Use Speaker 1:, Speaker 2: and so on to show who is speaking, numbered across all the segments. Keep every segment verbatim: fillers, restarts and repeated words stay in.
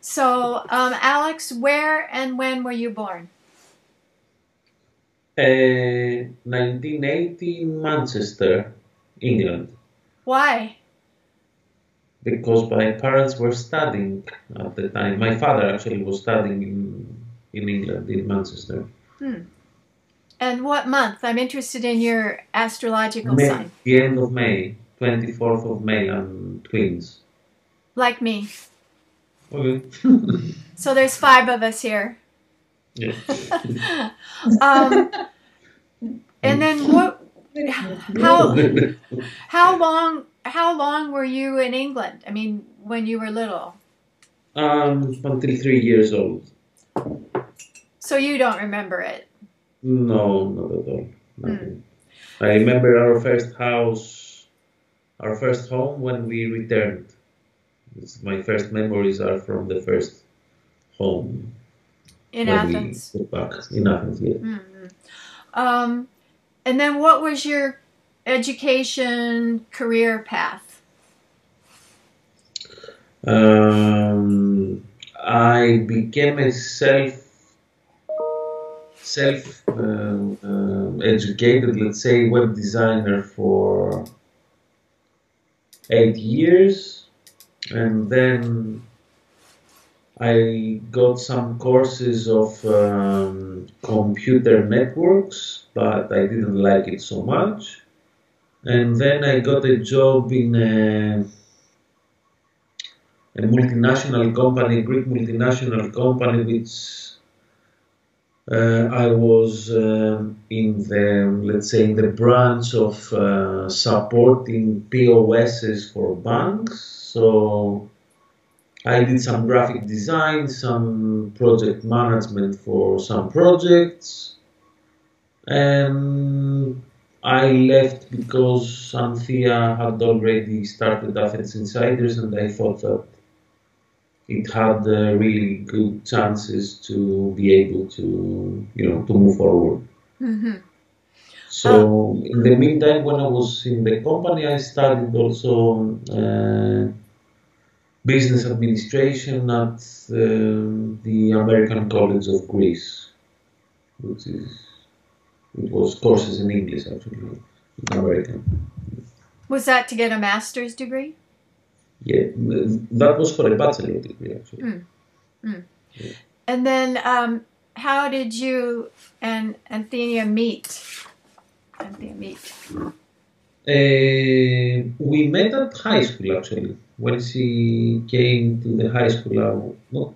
Speaker 1: So, um, Alex, where and when were you born?
Speaker 2: Uh, nineteen eighty in Manchester, England,
Speaker 1: Why?
Speaker 2: because my parents were studying at the time. My father actually was studying in, in England, in Manchester.
Speaker 1: Hmm. And what month? I'm interested in your astrological
Speaker 2: May,
Speaker 1: sign.
Speaker 2: the end of May, twenty-fourth of May, I'm twins.
Speaker 1: Like me.
Speaker 2: Okay.
Speaker 1: So there's five of us here.
Speaker 2: Yeah.
Speaker 1: um, and then what? How how long how long were you in England? I mean, when you were little.
Speaker 2: Um, until three years old.
Speaker 1: So you don't remember it?
Speaker 2: No, not at all.
Speaker 1: Hmm.
Speaker 2: Nothing. I remember our first house, our first home when we returned. It's, my first memories are from the first home
Speaker 1: In
Speaker 2: when we
Speaker 1: Athens.
Speaker 2: got back in Athens. Yeah.
Speaker 1: Mm-hmm. Um, and then what was your education career path?
Speaker 2: Um, I became a self self um, um, educated, let's say, web designer for eight years, and then I got some courses of um, computer networks, but I didn't like it so much. And then I got a job in a, a multinational company, Greek multinational company, which uh, I was um, in the, let's say, in the branch of uh, supporting P O Ss for banks. So I did some graphic design, some project management for some projects, and I left because Anthea had already started Athens Insiders, and I thought that it had uh, really good chances to be able to, you know, to move forward.
Speaker 1: Mm-hmm. Uh,
Speaker 2: So in the meantime, when I was in the company, I studied also uh, business administration at um, the American College of Greece, which is it was courses in English actually, in American.
Speaker 1: was that to get a master's degree?
Speaker 2: Yeah, that was for a bachelor degree actually.
Speaker 1: Mm. Mm.
Speaker 2: Yeah.
Speaker 1: And then, um, how did you and Anthea meet? Anthea meet.
Speaker 2: Uh, we met at high school actually. When she came to the high school, uh, no,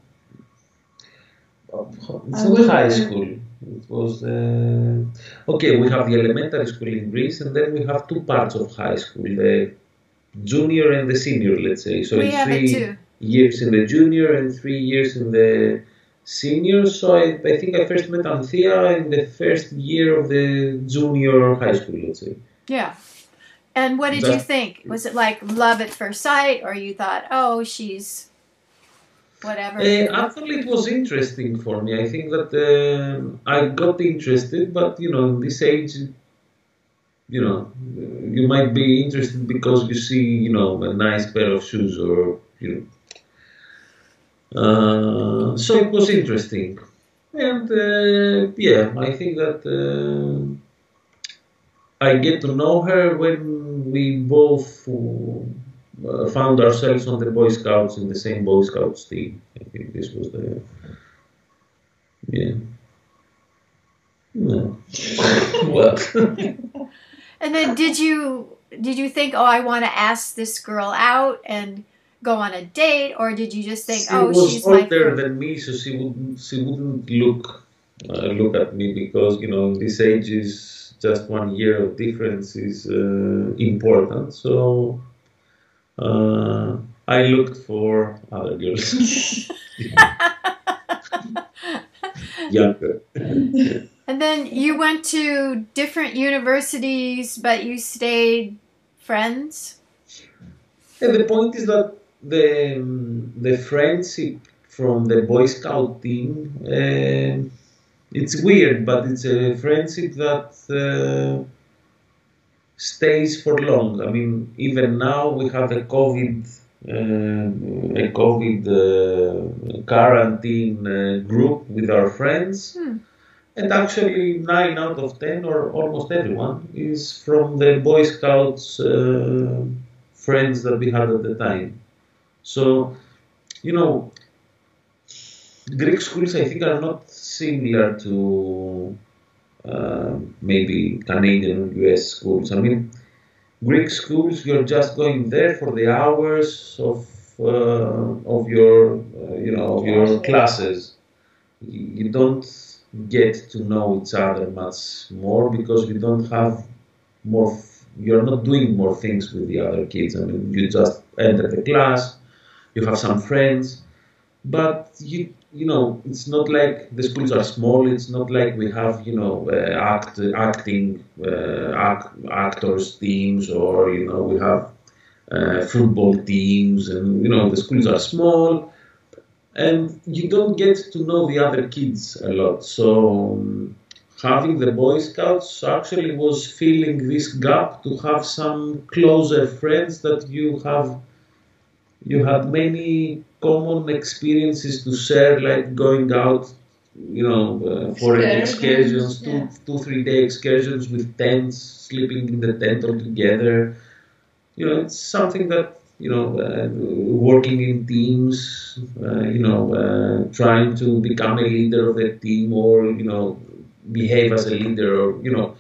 Speaker 2: it's not high school. It was uh, okay. We have the elementary school in Greece, and then we have two parts of high school: the junior and the senior. Let's say so.
Speaker 1: We
Speaker 2: It's
Speaker 1: have it
Speaker 2: three
Speaker 1: too.
Speaker 2: years in the junior and three years in the senior. So I, I think I first met Anthea in the first year of the junior high school. Let's say.
Speaker 1: Yeah. And what did you
Speaker 2: Just
Speaker 1: think? Was it like love at first sight, or you thought, oh, she's whatever?
Speaker 2: Uh, actually, it was interesting for me. I think that um I got interested, but you know, in this age, you know, you might be interested because you see, you know, a nice pair of shoes, or you know. Uh, so it was interesting, and uh, yeah, I think that uh, I get to know her when we both uh, found ourselves on the Boy Scouts in the same Boy Scouts team. I think this was the yeah. No. Well,
Speaker 1: And then did you did you think, oh, I want to ask this girl out and go on a date, or did you just think,
Speaker 2: she
Speaker 1: oh,
Speaker 2: was
Speaker 1: she's my
Speaker 2: older
Speaker 1: friend?
Speaker 2: than me, so she wouldn't she wouldn't look uh, look at me because you know this age is just one year of difference is uh, important. So uh, I looked for other girls younger.
Speaker 1: And then you went to different universities, but you stayed friends.
Speaker 2: And the point is that the um, the friendship from the Boy Scout team, uh, it's weird, but it's a friendship that uh, stays for long. I mean, even now we have a COVID. uh, a COVID uh, quarantine uh, group with our friends.
Speaker 1: Hmm.
Speaker 2: And actually, nine out of ten, or almost everyone, is from the Boy Scouts uh, friends that we had at the time. So, you know, Greek schools, I think, are not similar to uh, maybe Canadian or U S schools. I mean, Greek schools, you're just going there for the hours of uh, of your uh, you know of your classes. You don't get to know each other much more because you don't have more. You're not doing more things with the other kids. I mean, you just enter the class, you have some friends, but you you know it's not like the schools are small. It's not like we have you know uh, act acting uh, act, actors teams, or you know we have uh, football teams, and you know the schools are small, and you don't get to know the other kids a lot. So um, having the Boy Scouts actually was filling this gap to have some closer friends that you have you had many common experiences to share, like going out, you know, uh, for excursions, two,
Speaker 3: yeah.
Speaker 2: two, three day excursions with tents, sleeping in the tent all together. You know, it's something that, you know, uh, working in teams, uh, you know, uh, trying to become a leader of a team, or, you know, behave as a leader, or, you know.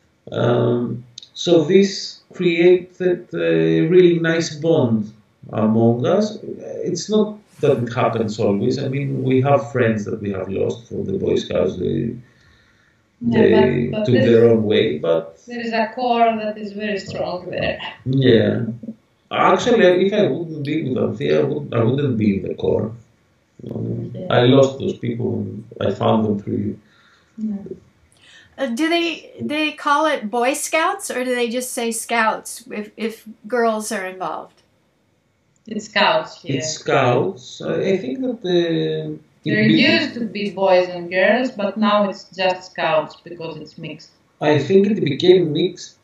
Speaker 2: Um, so this created a really nice bond among us. It's not that it happens always. I mean, we have friends that we have lost from the Boy Scouts. They, they
Speaker 3: Yeah, but, but
Speaker 2: took their own way, but
Speaker 3: there is a core that is very strong there.
Speaker 2: yeah. Actually, if I wouldn't be with Anthea, I, would, I wouldn't be in the core. Um,
Speaker 3: Yeah.
Speaker 2: I lost those people, and I found them through you.
Speaker 3: Yeah.
Speaker 1: Uh, do they they call it Boy Scouts, or do they just say Scouts if if girls are involved?
Speaker 3: It's scouts here.
Speaker 2: It's Scouts. I, I think that the
Speaker 3: There used to be boys and girls, but now it's just scouts because it's mixed.
Speaker 2: I think it became mixed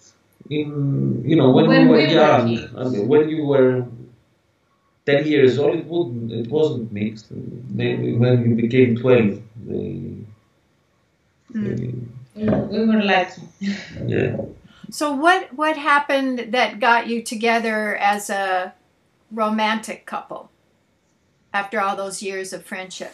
Speaker 2: in, you know, when,
Speaker 3: When
Speaker 2: we were
Speaker 3: we were
Speaker 2: young.
Speaker 3: kids.
Speaker 2: I mean, when you were ten years old, it wouldn't, it wasn't mixed. Maybe when you became twelve, they, they
Speaker 3: We were, we were like,
Speaker 2: yeah.
Speaker 1: So what what happened that got you together as a romantic couple after all those years of friendship?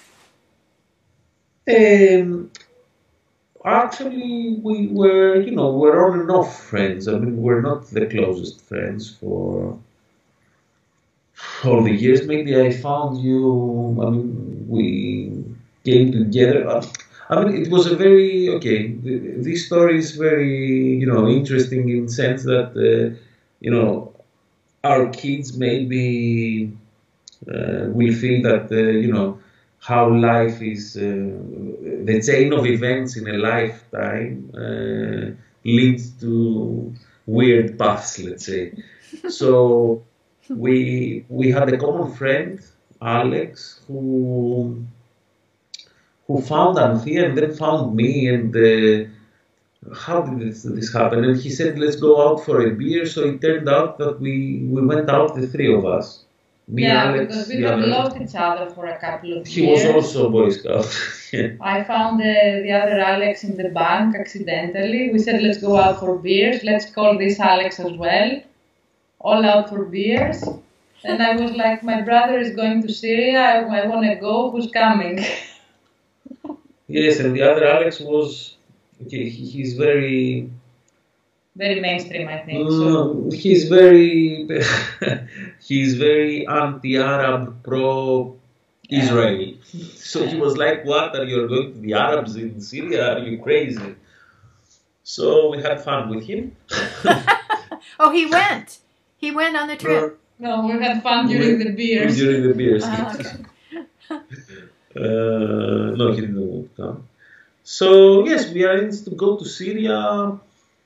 Speaker 2: Um, actually, we were, you know, we're on and off friends. I mean, we're not the closest friends for all the years. Maybe I found you, I mean, we came together. Uh, I mean, it was a very, okay, th- this story is very, you know, interesting in the sense that, uh, you know, our kids maybe uh, will feel that, uh, you know, how life is, uh, the chain of events in a lifetime uh, leads to weird paths, let's say. So we we had a common friend, Alex, who who found Anthea and then found me, and uh, how did this, this happen? And he said, let's go out for a beer. So it turned out that we, we went out, the three of us. Me,
Speaker 3: yeah,
Speaker 2: Alex,
Speaker 3: because we
Speaker 2: the
Speaker 3: have
Speaker 2: other.
Speaker 3: loved each other for a couple of
Speaker 2: He
Speaker 3: years.
Speaker 2: was also a Boy Scout. Yeah.
Speaker 3: I found uh, the other Alex in the bank accidentally. We said, let's go out for beers. Let's call this Alex as well. All out for beers. And I was like, my brother is going to Syria. I, I want to go. Who's coming?
Speaker 2: Yes, and the other Alex was, okay, he, he's very,
Speaker 3: Very mainstream, I think. So.
Speaker 2: mm, he's very, he's very anti-Arab, pro-Israel. So he was like, what, are you going to the Arabs in Syria? Are you crazy? So we had fun with him.
Speaker 1: Oh, he went. He went on the trip.
Speaker 3: No, we had fun during the beers.
Speaker 2: During the beers.
Speaker 1: Ah, okay.
Speaker 2: Uh, no, he didn't come. So yes, we arranged to go to Syria.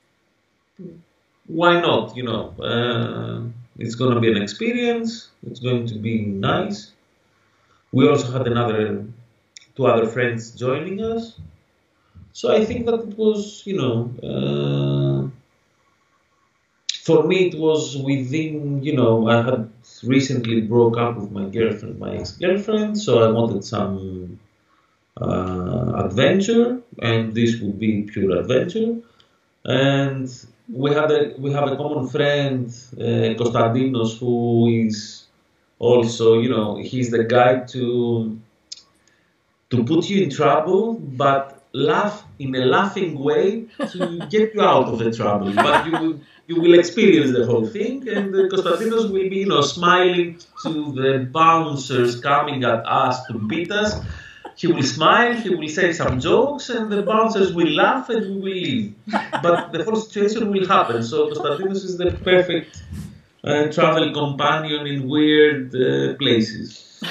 Speaker 2: Why not? You know, uh, it's going to be an experience. It's going to be nice. We also had another two other friends joining us. So I think that it was, you know, uh, for me, it was within, you know, I had recently broke up with my girlfriend, my ex-girlfriend, so I wanted some uh, adventure, and this would be pure adventure. And we had a we have a common friend, uh, Konstantinos, who is also, you know, he's the guy to to put you in trouble, but laugh in a laughing way to get you out of the trouble. But you will, you will experience the whole thing, and uh, Konstantinos will be, you know, smiling to the bouncers coming at us to beat us. He will smile, he will say some jokes, and the bouncers will laugh, and we will leave. But the whole situation will happen. So Konstantinos is the perfect uh, travel companion in weird uh, places.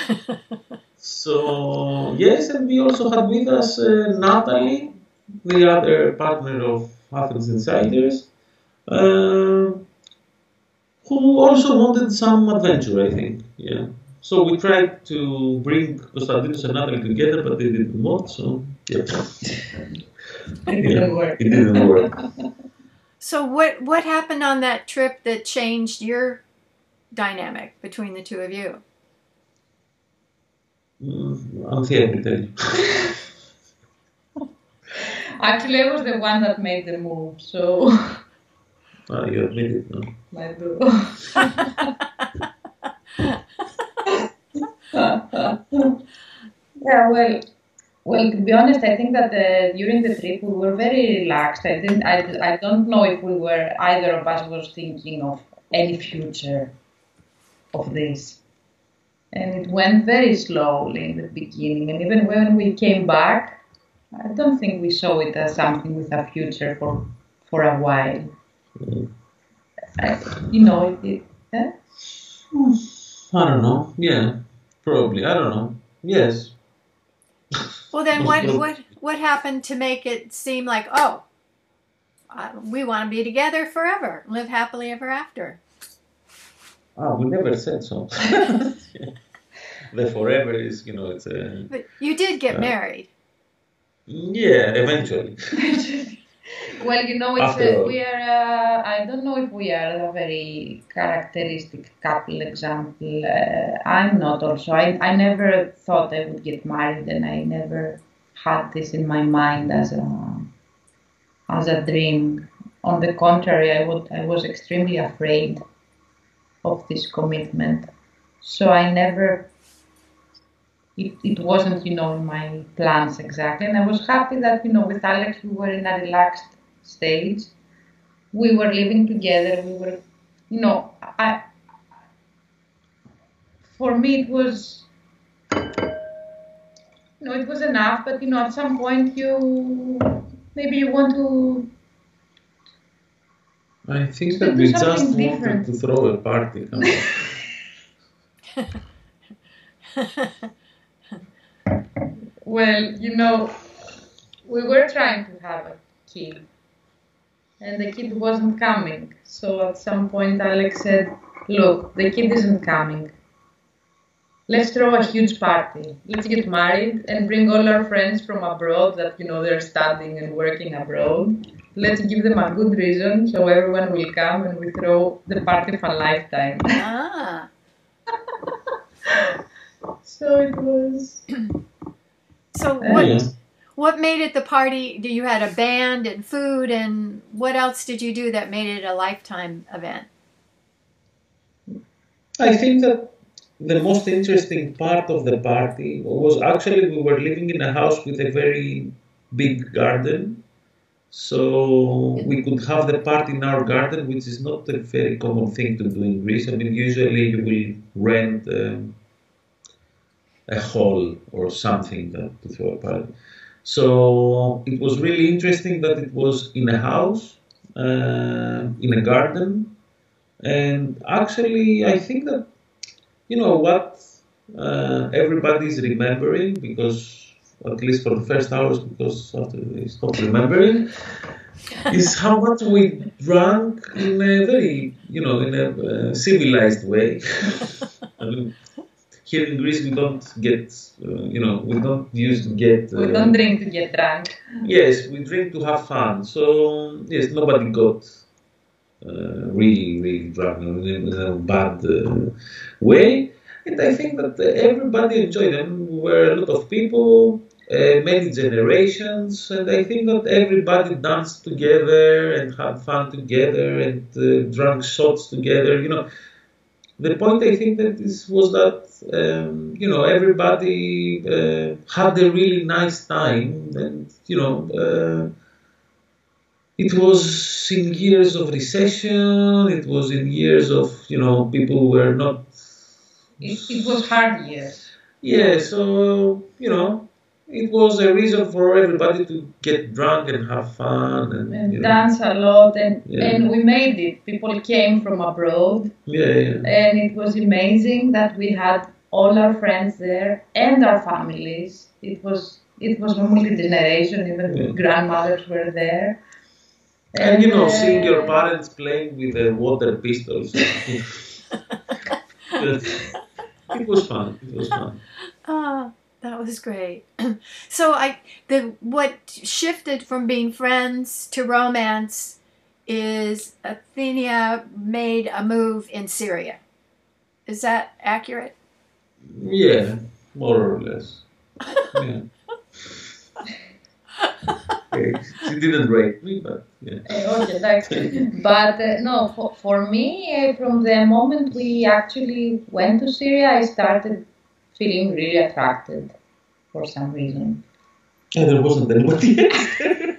Speaker 2: So, yes, and we also had with us uh, Natalie, the other partner of Athens Insiders, uh, who also wanted some adventure, I think. Yeah. So we tried to bring Konstantinos and Natalie together, but they didn't want, so, yeah.
Speaker 3: It
Speaker 2: Yeah,
Speaker 3: didn't work.
Speaker 2: it didn't work.
Speaker 1: So what what happened on that trip that changed your dynamic between the two of you?
Speaker 2: Mm, Anthea will tell you.
Speaker 3: Actually, I was the one that made the move, so
Speaker 2: Ah, you admit it, no?
Speaker 3: I do. Yeah, well, well, to be honest, I think that uh, during the trip we were very relaxed. I didn't, I, I don't know if we were, either of us was thinking of any future of this. And it went very slowly in the beginning. And even when we came back, I don't think we saw it as something with a future for for a while.
Speaker 2: Mm.
Speaker 3: I, you know, it, it eh?
Speaker 2: I don't know. Yeah, probably. I don't know. Yes.
Speaker 1: Well, then what what what happened to make it seem like, oh, uh, we want to be together forever, live happily ever after?
Speaker 2: Ah, we never said so. The forever is, you know, it's a...
Speaker 1: But you did get
Speaker 2: Uh,
Speaker 1: married.
Speaker 2: Yeah, eventually.
Speaker 3: Well, you know, it's
Speaker 2: After
Speaker 3: uh,
Speaker 2: all.
Speaker 3: we are. Uh, I don't know if we are a very characteristic couple example. Uh, I'm not. Also, I I never thought I would get married, and I never had this in my mind as a as a dream. On the contrary, I would I was extremely afraid of this commitment. So I never. It, it wasn't, you know, in my plans exactly. And I was happy that, you know, with Alex, we were in a relaxed stage. We were living together. We were, you know, I, for me, it was, you know, it was enough. But, you know, at some point, you, maybe you want to,
Speaker 2: I think
Speaker 3: To
Speaker 2: that
Speaker 3: do
Speaker 2: we just
Speaker 3: something
Speaker 2: wanted
Speaker 3: different.
Speaker 2: to throw a party. Come on.
Speaker 3: well, you know, we were trying to have a kid. And the kid wasn't coming. So at some point, Alex said, look, the kid isn't coming. Let's throw a huge party. Let's get married and bring all our friends from abroad that, you know, they're studying and working abroad. Let's give them a good reason so everyone will come and we throw the party of a lifetime.
Speaker 1: Ah.
Speaker 3: So it was...
Speaker 1: So
Speaker 3: Uh,
Speaker 1: what
Speaker 2: Yeah.
Speaker 1: what made it the party? Do you had a band and food, and what else did you do that made it a lifetime event?
Speaker 2: I think that the most interesting part of the party was actually we were living in a house with a very big garden. So we could have the party in our garden, which is not a very common thing to do in Greece. I mean, usually you will rent um, a hall or something that, to throw a party. So it was really interesting that it was in a house, uh, in a garden, and actually I think that, you know, what uh, everybody is remembering, because at least for the first hours, because after they stopped remembering, is how much we drank in a very, you know, in a uh, civilized way. I mean, here in Greece, we don't get, uh, you know, we don't used to get. Uh,
Speaker 3: We don't drink to get drunk.
Speaker 2: Yes, we drink to have fun. So yes, nobody got uh, really, really drunk in a bad uh, way. And I think that everybody enjoyed them. We were a lot of people, uh, many generations, and I think that everybody danced together and had fun together and uh, drank shots together. You know, the point I think that this was that um, you know everybody uh, had a really nice time, and you know. Uh, It was in years of recession. It was in years of, you know, people were not.
Speaker 3: It, it was hard years.
Speaker 2: Yeah, so, you know, it was a reason for everybody to get drunk and have fun. And,
Speaker 3: And
Speaker 2: you know.
Speaker 3: dance a lot. And,
Speaker 2: Yeah.
Speaker 3: and we made it. People came from abroad.
Speaker 2: Yeah, yeah.
Speaker 3: And it was amazing that we had all our friends there and our families. It was it was multi-generation. Even
Speaker 2: Yeah.
Speaker 3: grandmothers were there.
Speaker 2: And, you know,
Speaker 3: uh,
Speaker 2: seeing your parents playing with the water pistols. It was fun. It was fun.
Speaker 1: Ah, that was great. So I the what shifted from being friends to romance is Athenia made a move in Syria. Is that accurate?
Speaker 2: Yeah, more or less. Yeah. Okay. She didn't rape me, but yeah.
Speaker 3: Uh, okay, thanks. But uh, no, for, for me, uh, from the moment we actually went to Syria, I started feeling really attracted for some reason.
Speaker 2: Yeah, there wasn't anybody else.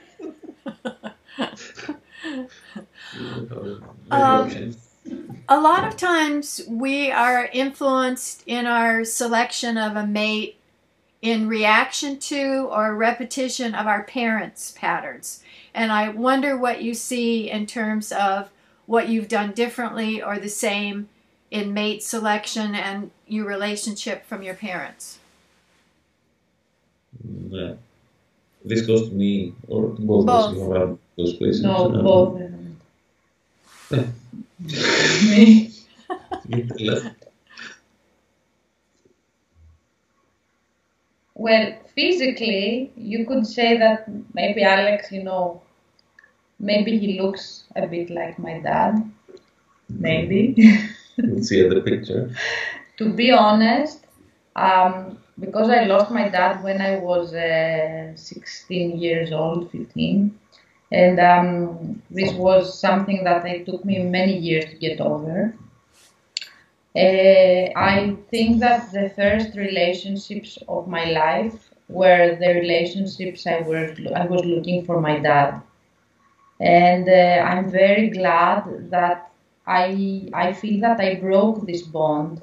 Speaker 1: Um, A lot of times we are influenced in our selection of a mate in reaction to or repetition of our parents' patterns. And I wonder what you see in terms of what you've done differently or the same in mate selection and your relationship from your parents.
Speaker 2: Yeah. This goes to me or to both,
Speaker 1: Both.
Speaker 2: of us who have those places.
Speaker 3: No,
Speaker 2: Um,
Speaker 3: both.
Speaker 2: Yeah.
Speaker 3: Me. Well, physically, you could say that maybe Alex, you know, maybe he looks a bit like my dad. Maybe.
Speaker 2: Let's see the picture.
Speaker 3: To be honest, um, because I lost my dad when I was uh, sixteen years old, fifteen, and um, this was something that it took me many years to get over. Uh, I think that the first relationships of my life were the relationships I was I was looking for my dad, and uh, I'm very glad that I I feel that I broke this bond,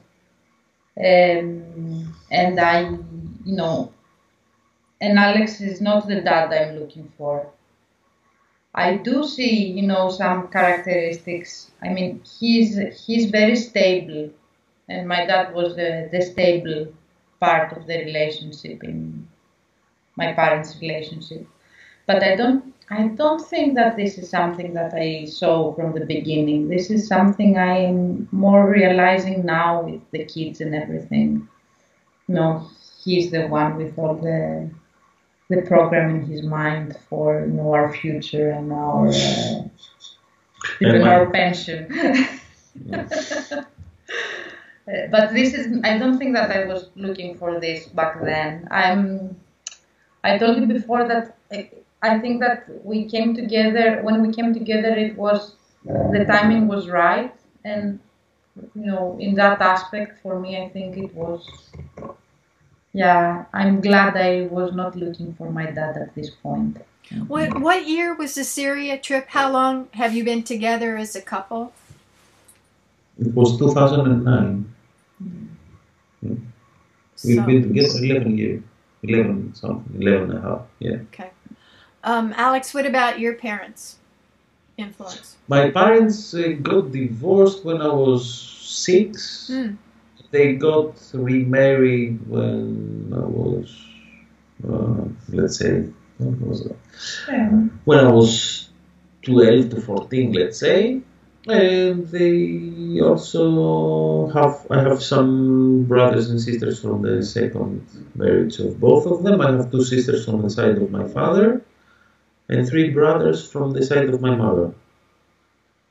Speaker 3: um, and I you know, and Alex is not the dad I'm looking for. I do see, you know, some characteristics. I mean, he's he's very stable, and my dad was the, the stable part of the relationship in my parents' relationship. But I don't I don't think that this is something that I saw from the beginning. This is something I am more realizing now with the kids and everything. You know, he's the one with all the the program in his mind for, you know, our future and our uh, even our pension. Uh, but this is, I don't think that I was looking for this back then. I'm, I told you before that I, I think that we came together, when we came together, it was, the timing was right. And, you know, in that aspect, for me, I think it was, yeah, I'm glad I was not looking for my dad at this point.
Speaker 1: What what year was the Syria trip? How long have you been together as a couple?
Speaker 2: It was two thousand nine. Yeah. We've
Speaker 1: So-
Speaker 2: been together eleven years. eleven something, eleven and a half, yeah.
Speaker 1: Okay. Um, Alex, what about your parents' influence?
Speaker 2: My parents uh, got divorced when I was six.
Speaker 1: Hmm.
Speaker 2: They got remarried when I was, uh, let's say, what was that?
Speaker 3: Yeah.
Speaker 2: When I was twelve to fourteen, let's say. And they also have, I have some brothers and sisters from the second marriage of both of them. I have two sisters from the side of my father and three brothers from the side of my mother.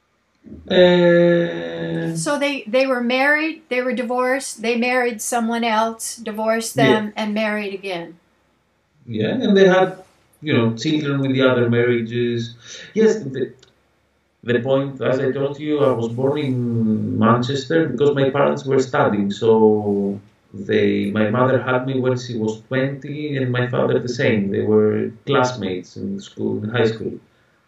Speaker 2: Uh,
Speaker 1: So they, they were married, they were divorced, they married someone else, divorced
Speaker 2: yeah,
Speaker 1: them, and married again.
Speaker 2: yeah, and they had, you know, children with the other marriages. Yes, the, the point, as I told you, I was born in Manchester because my parents were studying. So they, my mother had me when she was twenty, and my father the same. They were classmates in school, in high school.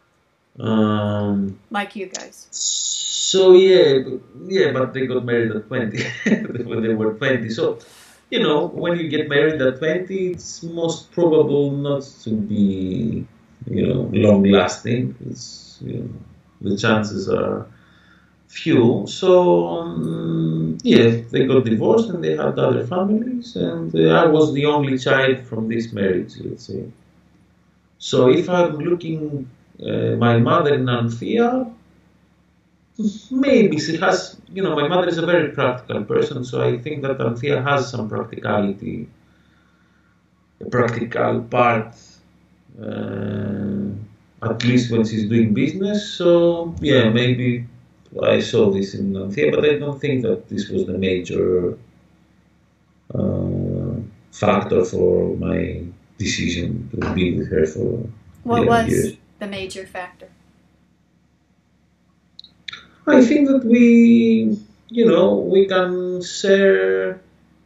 Speaker 2: Um,
Speaker 1: Like you guys.
Speaker 2: so yeah, b- yeah, but they got married at twenty when they were twenty. So, you know, when you get married at twenty, it's most probable not to be, you know, long lasting. It's, you know, the chances are few. So, um, yeah, they got divorced and they had other families, and uh, I was the only child from this marriage, let's say. So, if I'm looking uh, my mother in Anthea, maybe she has, you know, my mother is a very practical person, so I think that Anthea has some practicality, a practical part, uh, at least when she's doing business. So, yeah, maybe I saw this in Anthea, but I don't think that this was the major uh, factor for my decision to be with her for
Speaker 1: What
Speaker 2: eleven
Speaker 1: was
Speaker 2: years.
Speaker 1: the major factor?
Speaker 2: I think that we, you know, we can share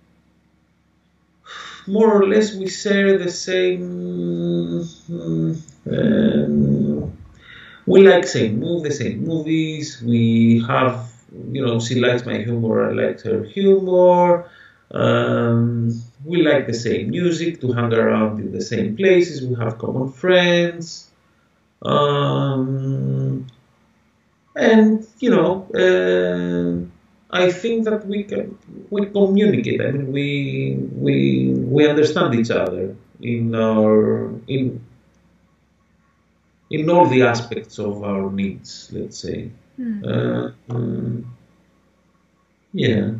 Speaker 2: more or less, we share the same. mm, um, we like same move, the same movies. We have, you know, she likes my humor, I like her humor. Um, we like the same music, to hang around in the same places. We have common friends. Um, and you know, uh, I think that we can we communicate. I mean, we we we understand each other in our in in all the aspects of our needs. Let's say,
Speaker 1: Hmm.
Speaker 2: uh, um, yeah.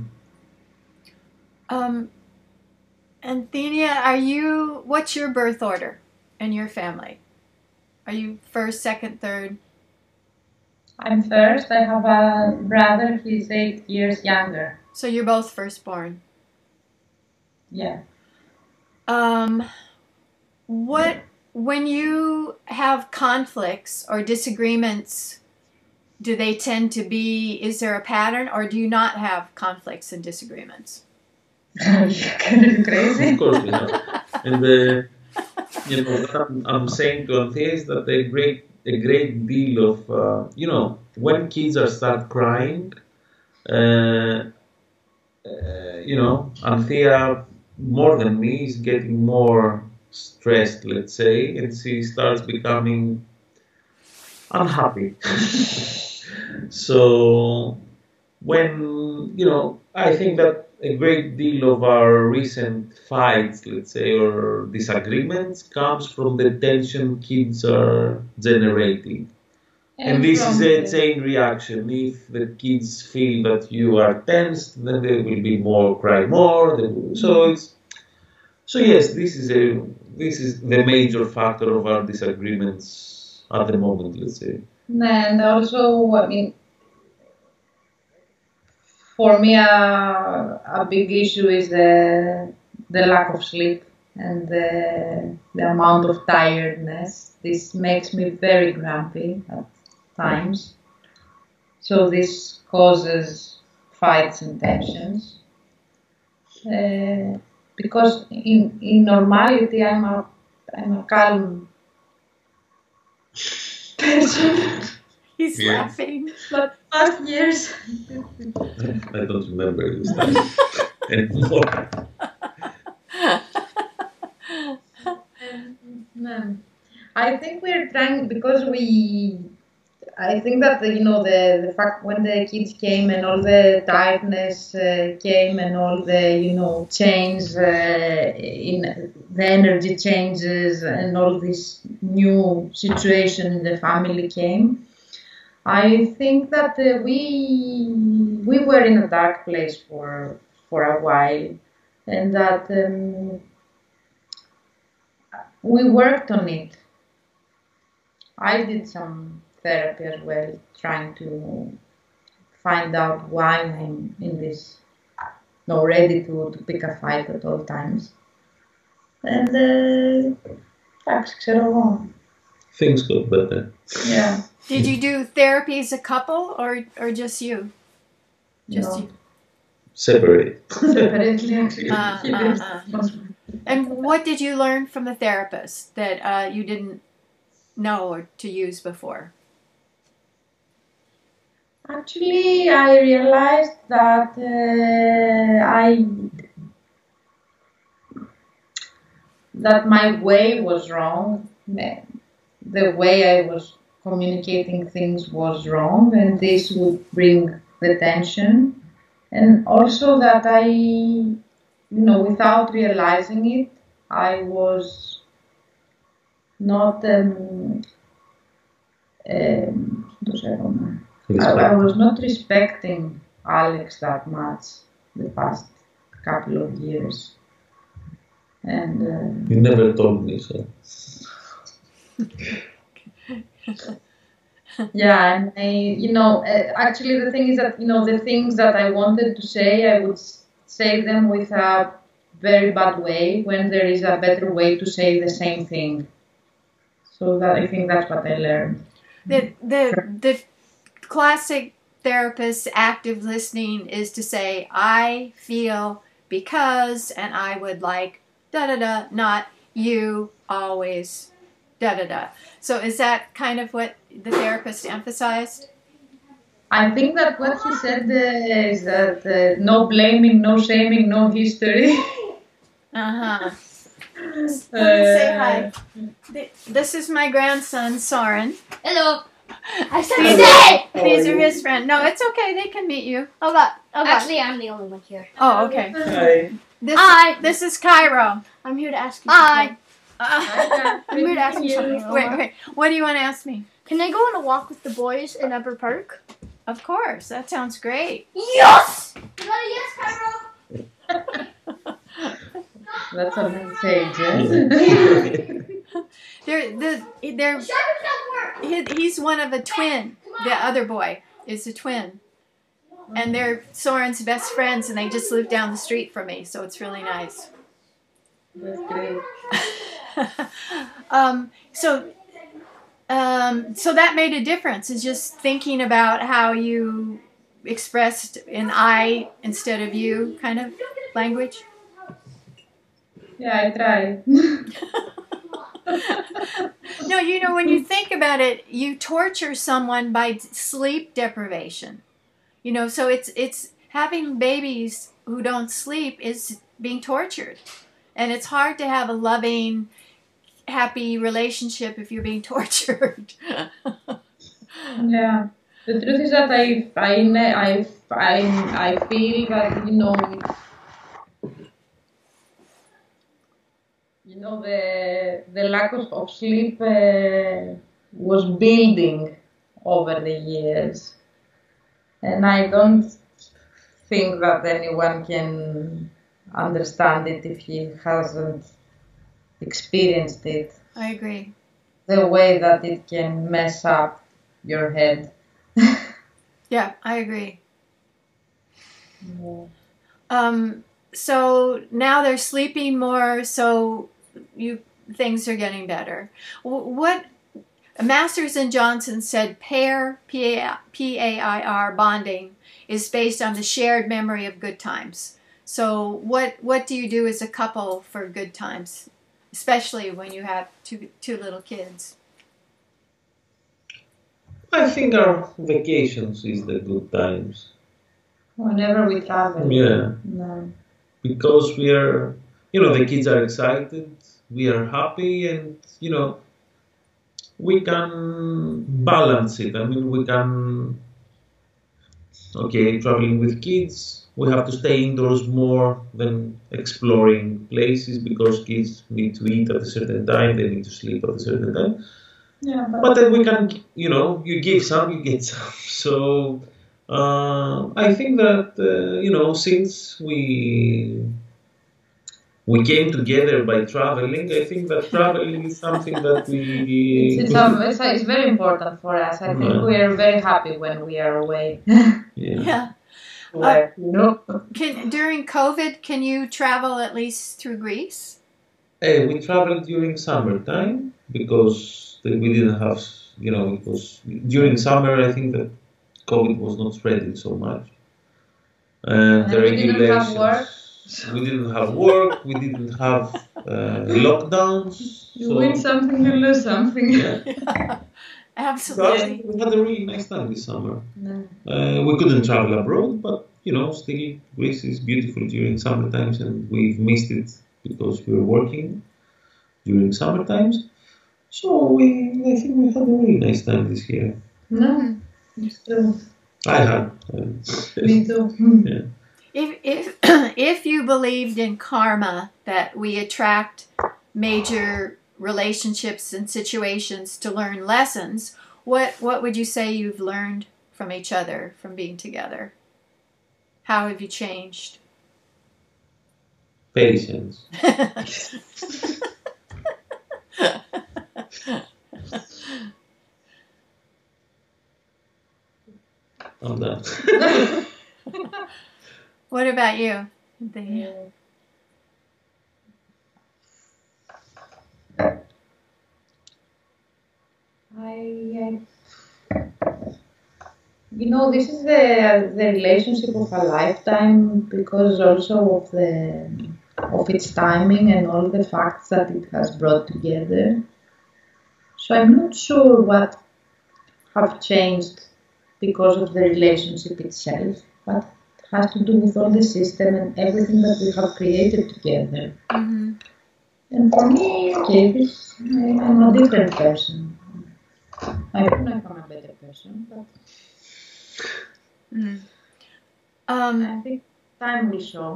Speaker 1: Um, Anthenia, are you, what's your birth order in your family? Are you first, second, third?
Speaker 3: I'm first. I have a brother. He's eight years younger.
Speaker 1: So you're both firstborn.
Speaker 3: Yeah.
Speaker 1: Um, what, when you have conflicts or disagreements, do they tend to be, is there a pattern, or do you not have conflicts and disagreements?
Speaker 3: Are you getting crazy?
Speaker 2: Of course we have. And uh, you know what I'm, I'm saying to Anthea is that a great a great deal of uh, you know, when kids are start crying, uh, uh, you know, Anthea more than me is getting more stressed, let's say, and she starts becoming unhappy. So when, you know, I think that a great deal of our recent fights, let's say, or disagreements comes from the tension kids are generating. And this is a chain reaction. If the kids feel that you are tensed, then they will be more, cry more. They will, so it's so yes, this is a this is the major factor of our disagreements at the moment. Let's say.
Speaker 3: And also, I mean, for me, a, a big issue is the the lack of sleep and the the amount of tiredness. This makes me very grumpy at times. So this causes fights and tensions. Uh, because in in normality, I'm a I'm a calm person.
Speaker 1: He's
Speaker 2: Yeah.
Speaker 1: laughing.
Speaker 3: But past years,
Speaker 2: I don't remember this time anymore.
Speaker 3: no. I think we're trying because we. I think that you know the, the fact when the kids came and all the tiredness uh, came and all the you know change uh, in the energy changes and all this new situation in the family came. I think that uh, we we were in a dark place for for a while, and that um, we worked on it. I did some therapy as well, trying to find out why I'm in this, no, ready to, to pick a fight at all times. And uh, εντάξει, ξέρω εγώ.
Speaker 2: Things got better.
Speaker 3: Yeah.
Speaker 1: Did you do therapy as a couple or or just you? Just
Speaker 3: No.
Speaker 1: you.
Speaker 2: Separate.
Speaker 3: Separately, actually.
Speaker 1: Uh,
Speaker 3: He
Speaker 1: uh,
Speaker 3: lives
Speaker 1: uh.
Speaker 3: responsible.
Speaker 1: And what did you learn from the therapist that uh, you didn't know or to use before?
Speaker 3: Actually, I realized that uh, I that my way was wrong. The way I was communicating things was wrong, and this would bring the tension. And also that I, you know, without realizing it, I was not. Um, um, I, I was not respecting Alex that much the past couple of years. And uh,
Speaker 2: You never told me so.
Speaker 3: yeah, and I, you know, uh, actually the thing is that, you know, the things that I wanted to say, I would s- say them with a very bad way when there is a better way to say the same thing. So that I think that's what I learned.
Speaker 1: The the the classic therapist active listening is to say I feel because and I would like da da da, not you always da da da. So is that kind of what the therapist emphasized?
Speaker 3: I think that what he said uh, is that uh, no blaming, no shaming, no history.
Speaker 1: Uh-huh. Say hi.
Speaker 3: Uh,
Speaker 1: Th- This is my grandson, Soren.
Speaker 4: Hello. I said
Speaker 1: These,
Speaker 4: say.
Speaker 1: these are his friends. No, it's okay. They can meet you.
Speaker 4: Oh god. Oh god. Actually, I'm the only one here.
Speaker 1: Oh, okay.
Speaker 2: Hi.
Speaker 1: This,
Speaker 4: Hi.
Speaker 1: This is Cairo.
Speaker 4: I'm here to ask you.
Speaker 1: Hi.
Speaker 4: something.
Speaker 1: Uh,
Speaker 4: I'm here to ask you something.
Speaker 1: wait, wait. What do you want to ask me?
Speaker 4: Can I go on a walk with the boys in Upper Park?
Speaker 1: Of course. That sounds great.
Speaker 4: Yes. You got a yes, Cairo.
Speaker 3: that's a message. Yes?
Speaker 1: They're the they're
Speaker 4: Shut yourself work.
Speaker 1: he, he's one of a twin. The other boy is a twin, and they're Soren's best friends, and they just live down the street from me, so it's really nice.
Speaker 3: That's great.
Speaker 1: um, so, um, so that made a difference. Is just thinking about how you expressed in I instead of you kind of language.
Speaker 3: Yeah, I try.
Speaker 1: No, you know, when you think about it, you torture someone by sleep deprivation. You know, so it's it's having babies who don't sleep is being tortured. And it's hard to have a loving, happy relationship if you're being tortured.
Speaker 3: Yeah. The truth is that I, I, I, I, I feel that, you know, you know, the, the lack of, of sleep uh, was building over the years. And I don't think that anyone can understand it if he hasn't experienced it.
Speaker 1: I agree.
Speaker 3: The way that it can mess up your head.
Speaker 1: Yeah, I agree.
Speaker 3: Yeah.
Speaker 1: Um, so now they're sleeping more, so you things are getting better. Wh- What Masters and Johnson said pair, P A I R, bonding is based on the shared memory of good times. So what what do you do as a couple for good times, especially when you have two two little kids?
Speaker 2: I think our vacations is the good times.
Speaker 3: Whenever we travel.
Speaker 2: Yeah.
Speaker 3: No.
Speaker 2: Because we are, you know, the kids are excited, we are happy, and, you know, we can balance it. I mean, we can, okay, traveling with kids, we have to stay indoors more than exploring places because kids need to eat at a certain time, they need to sleep at a certain time.
Speaker 3: Yeah, but,
Speaker 2: But then we can, you know, you give some, you get some. So uh, I think that, uh, you know, since we we came together by traveling. I think that traveling is something that we.
Speaker 3: It's, it's, a, it's, a, it's very important for us. I think
Speaker 2: Yeah.
Speaker 3: we are very happy when we are away.
Speaker 2: Yeah.
Speaker 1: Yeah.
Speaker 3: Where, you know?
Speaker 1: Can during COVID, can you travel at least through Greece?
Speaker 2: Eh, we traveled during summertime because the- we didn't have, you know, it was during summer. I think that COVID was not spreading so much, and the
Speaker 3: And we didn't have
Speaker 2: regulations.
Speaker 3: work.
Speaker 2: We didn't have work. We didn't have uh, lockdowns.
Speaker 3: You
Speaker 2: so,
Speaker 3: win something, you lose something.
Speaker 2: Yeah. So I
Speaker 1: Absolutely.
Speaker 2: think we had a really nice time this summer.
Speaker 3: No.
Speaker 2: Uh, we couldn't travel abroad, but you know, still Greece is beautiful during summer times, and we've missed it because we were working during summer times. So we, I think we had a really nice time this year.
Speaker 3: No, it's true.
Speaker 2: I had. Um,
Speaker 3: Me too.
Speaker 2: yeah.
Speaker 1: If if if you believed in karma, that we attract major relationships and situations to learn lessons, what what would you say you've learned from each other from being together? How have you changed?
Speaker 2: Patience. I'm done.
Speaker 1: What about you? The-
Speaker 3: I, I, you know, this is the the relationship of a lifetime because also of the of its timing and all the facts that it has brought together. So I'm not sure what have changed because of the relationship itself, but it has to do with all the system and everything that we have created together.
Speaker 1: Mhm.
Speaker 3: And for me, okay, this, I- I'm a different person. I don't know if I'm a better person, but
Speaker 1: Mm. Um,
Speaker 3: I think time will show.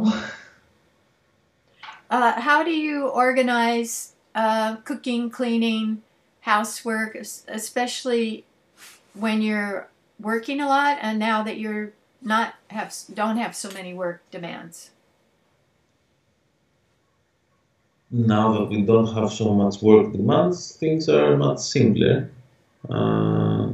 Speaker 1: uh, how do you organize uh, cooking, cleaning, housework, es- especially when you're working a lot and now that you're not have don't have so many work demands?
Speaker 2: Now that we don't have so much work demands, things are much simpler. Uh,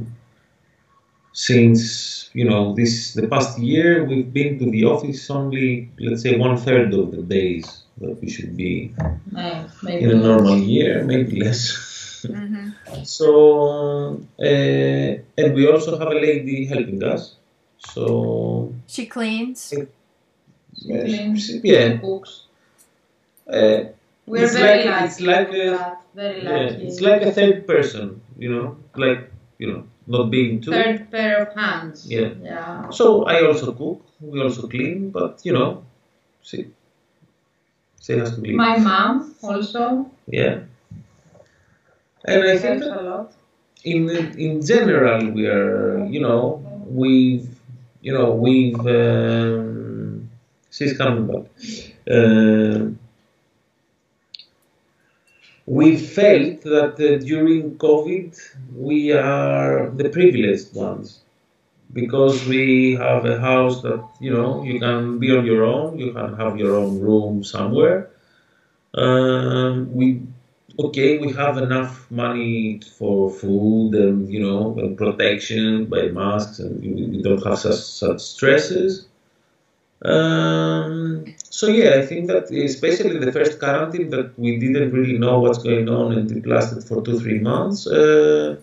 Speaker 2: since you know this the past year, we've been to the office only, let's say, one third of the days that we should be
Speaker 3: Nice, maybe
Speaker 2: in a normal year, maybe less.
Speaker 1: Hmm.
Speaker 2: So, uh, and we also have a lady helping us. So,
Speaker 1: She cleans.
Speaker 3: She cleans,
Speaker 2: she- yeah,
Speaker 3: she cooks.
Speaker 2: uh,
Speaker 3: We're
Speaker 2: It's
Speaker 3: very
Speaker 2: like-
Speaker 3: lucky.
Speaker 2: it's like
Speaker 3: with
Speaker 2: a-
Speaker 3: that, very
Speaker 2: yeah,
Speaker 3: lucky.
Speaker 2: it's like a third person, you know, like you know, not being two.
Speaker 3: third pair of hands.
Speaker 2: Yeah.
Speaker 3: Yeah.
Speaker 2: So I also cook, we also clean, but you know, she, she has to clean.
Speaker 3: My mom also
Speaker 2: Yeah. And I think
Speaker 3: helps
Speaker 2: that
Speaker 3: a lot.
Speaker 2: in in general we are, you know, we've, you know, we've. Um, she's coming back. Uh, we felt that uh, during COVID we are the privileged ones because we have a house that, you know, you can be on your own, you can have your own room somewhere. Um, we okay, we have enough money for food and, you know, and protection by masks, and we, we don't have such, such stresses. Um, so yeah, I think that especially the first quarantine that we didn't really know what's going on and it lasted for two, three months. Uh,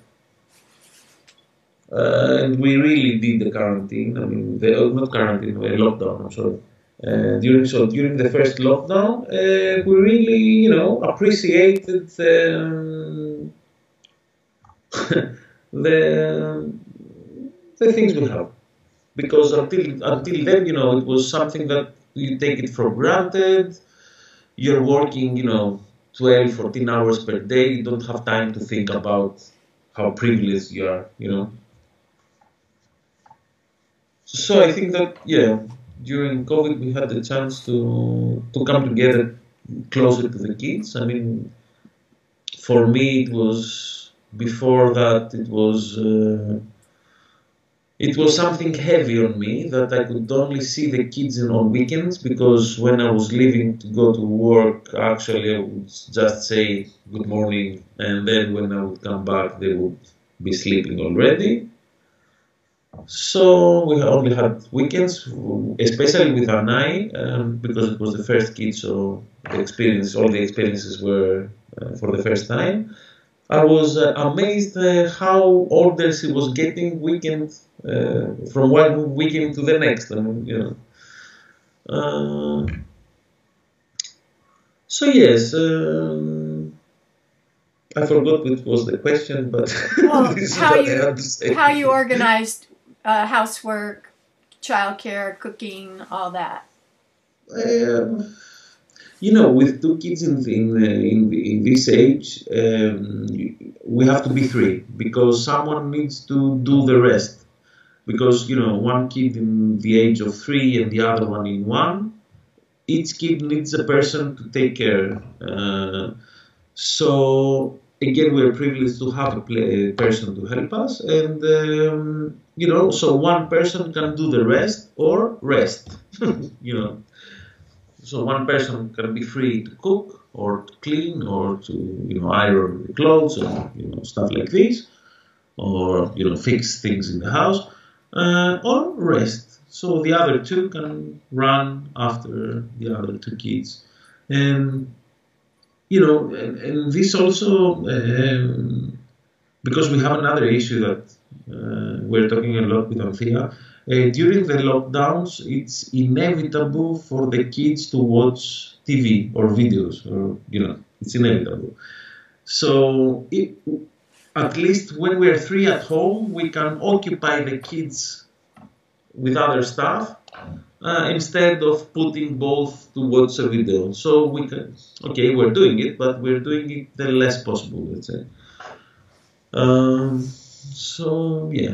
Speaker 2: uh, and we really did the quarantine. I mean, the, oh, not quarantine, uh, lockdown, I'm sorry. Uh, during so during the first lockdown, uh, we really, you know, appreciated um, the the things we have. Because until until then, you know, it was something that you take it for granted. You're working, you know, twelve, fourteen hours per day. You don't have time to think about how privileged you are, you know. So I think that, yeah, during COVID we had the chance to to come together closer to the kids. I mean, for me it was, before that it was. Uh, it was something heavy on me that I could only see the kids on weekends, because when I was leaving to go to work, actually I would just say good morning, and then when I would come back they would be sleeping already. So we only had weekends, especially with Anai, um, because it was the first kid, so the experience, all the experiences were uh, for the first time. I was uh, amazed uh, how older she was getting weekend uh, from one weekend to the next. I mean, you know. Uh, so yes, um, I forgot what was the question, but
Speaker 1: Well,
Speaker 2: this is
Speaker 1: how
Speaker 2: what I
Speaker 1: you
Speaker 2: had to say.
Speaker 1: how you organized uh, housework, childcare, cooking, all that.
Speaker 2: Um, you know, with two kids in in in, in this age, um, we have to be three, because someone needs to do the rest. Because you know, one kid in the age of three and the other one in one, each kid needs a person to take care. Uh, so again, we're privileged to have a play, person to help us, and um, you know, so one person can do the rest or rest. You know. So one person can be free to cook or to clean or to, you know, iron the clothes or, you know, stuff like this, or, you know, fix things in the house, uh, or rest. So the other two can run after the other two kids. And, you know, and, and this also, um, because we have another issue that uh, we're talking a lot with Anthea. Uh, during the lockdowns, it's inevitable for the kids to watch T V or videos, or you know, it's inevitable. So, it, at least when we're three at home, we can occupy the kids with other stuff uh, instead of putting both to watch a video. So we can, okay, we're doing it, but we're doing it the less possible, let's say. Um, so yeah.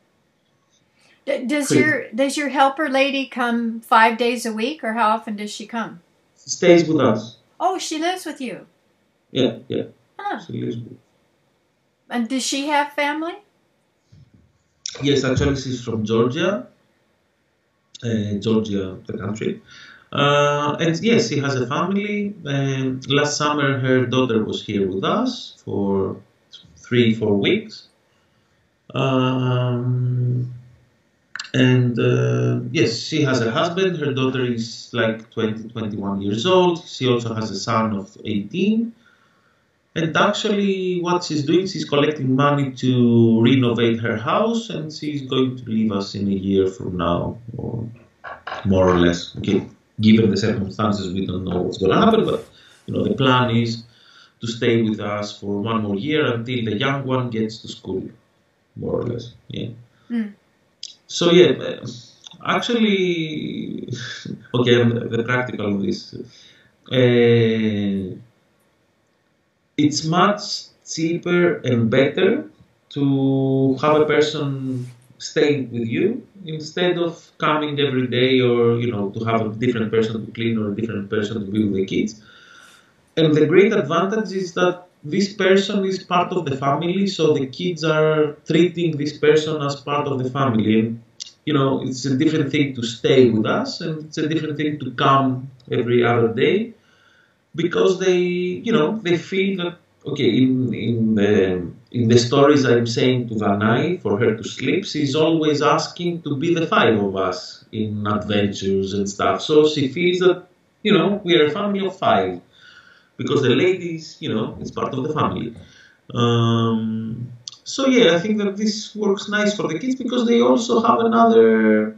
Speaker 1: Does your does your helper lady come five days a week, or how often does she come?
Speaker 2: She stays with us.
Speaker 1: Oh, she lives with you.
Speaker 2: Yeah, yeah.
Speaker 1: Huh.
Speaker 2: She lives with.
Speaker 1: And does she have family?
Speaker 2: Yes, actually, she's from Georgia. Uh, Georgia, the country. Uh, and yes, she has a family. And last summer, her daughter was here with us for three, four weeks. Um, and uh, yes, she has a husband. Her daughter is like twenty, twenty-one years old. She also has a son of eighteen. And actually, what she's doing, she's collecting money to renovate her house, and she's going to leave us in a year from now, or more or less. Okay, given the circumstances, we don't know what's going to happen, but you know, the plan is to stay with us for one more year until the young one gets to school, more or less. Yeah. Mm. So yeah, actually, okay, the practical of this. Uh, It's much cheaper and better to have a person staying with you instead of coming every day, or you know, to have a different person to clean or a different person to be with the kids. And the great advantage is that this person is part of the family, so the kids are treating this person as part of the family. And you know, it's a different thing to stay with us, and it's a different thing to come every other day. Because they, you know, they feel that, okay, in, in, the, in the stories I'm saying to Vanai for her to sleep, she's always asking to be the five of us in adventures and stuff. So she feels that, you know, we are a family of five. Because the ladies, you know, it's part of the family. Um, so yeah, I think that this works nice for the kids because they also have another,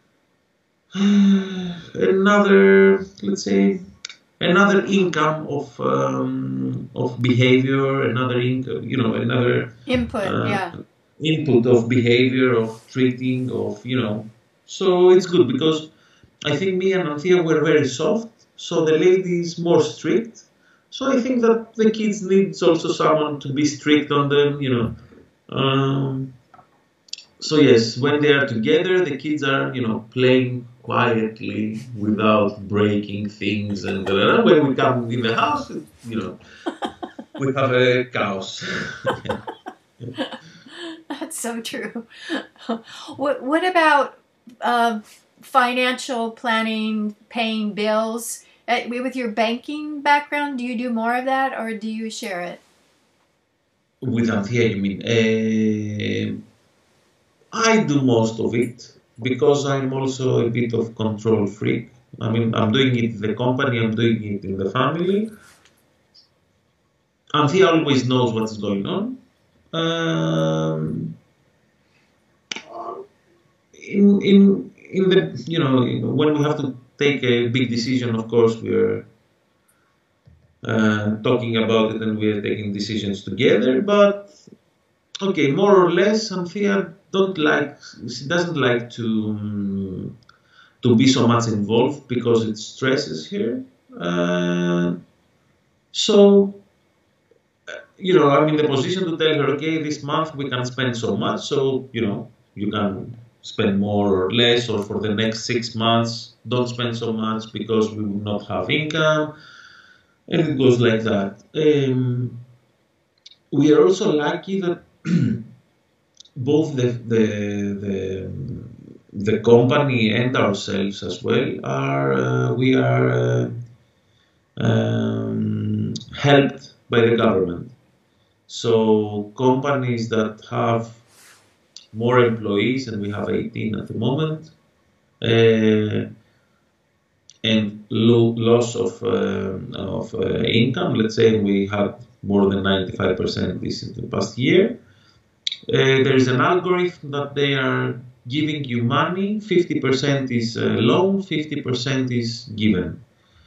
Speaker 2: another, let's say, another income of um, of behavior, another income, you know, another
Speaker 1: input, uh, yeah,
Speaker 2: input of behavior, of treating, of you know. So it's good because I think me and Anthea were very soft, so the lady is more strict. So I think that the kids need also someone to be strict on them, you know. Um, so yes, when they are together, the kids are, you know, playing quietly without breaking things, and uh, when we come in the house, you know, we have a chaos.
Speaker 1: That's so true. What What about uh, financial planning, paying bills? Uh, with your banking background, do you do more of that, or do you share it?
Speaker 2: With Anthea, you mean? Uh, I do most of it because I'm also a bit of control freak. I mean, I'm doing it in the company, I'm doing it in the family. Anthea always knows what's going on. Um, in in in the you know when we have to take a big decision, of course we're uh, talking about it and we're taking decisions together. But okay, more or less, Anthea don't like she doesn't like to um, to be so much involved because it stresses her. Uh, so. You know, I'm in the position to tell her, okay, this month we can spend so much, so, you know, you can spend more or less, or for the next six months, don't spend so much because we will not have income, and it goes like that. Um, we are also lucky that both the, the, the, the company and ourselves as well are, uh, we are uh, um, helped by the government. So companies that have more employees, and we have eighteen at the moment, uh, and low loss of uh, of uh, income. Let's say we had more than ninety-five percent this in the past year. Uh, there is an algorithm that they are giving you money. fifty percent is a loan, fifty percent is given.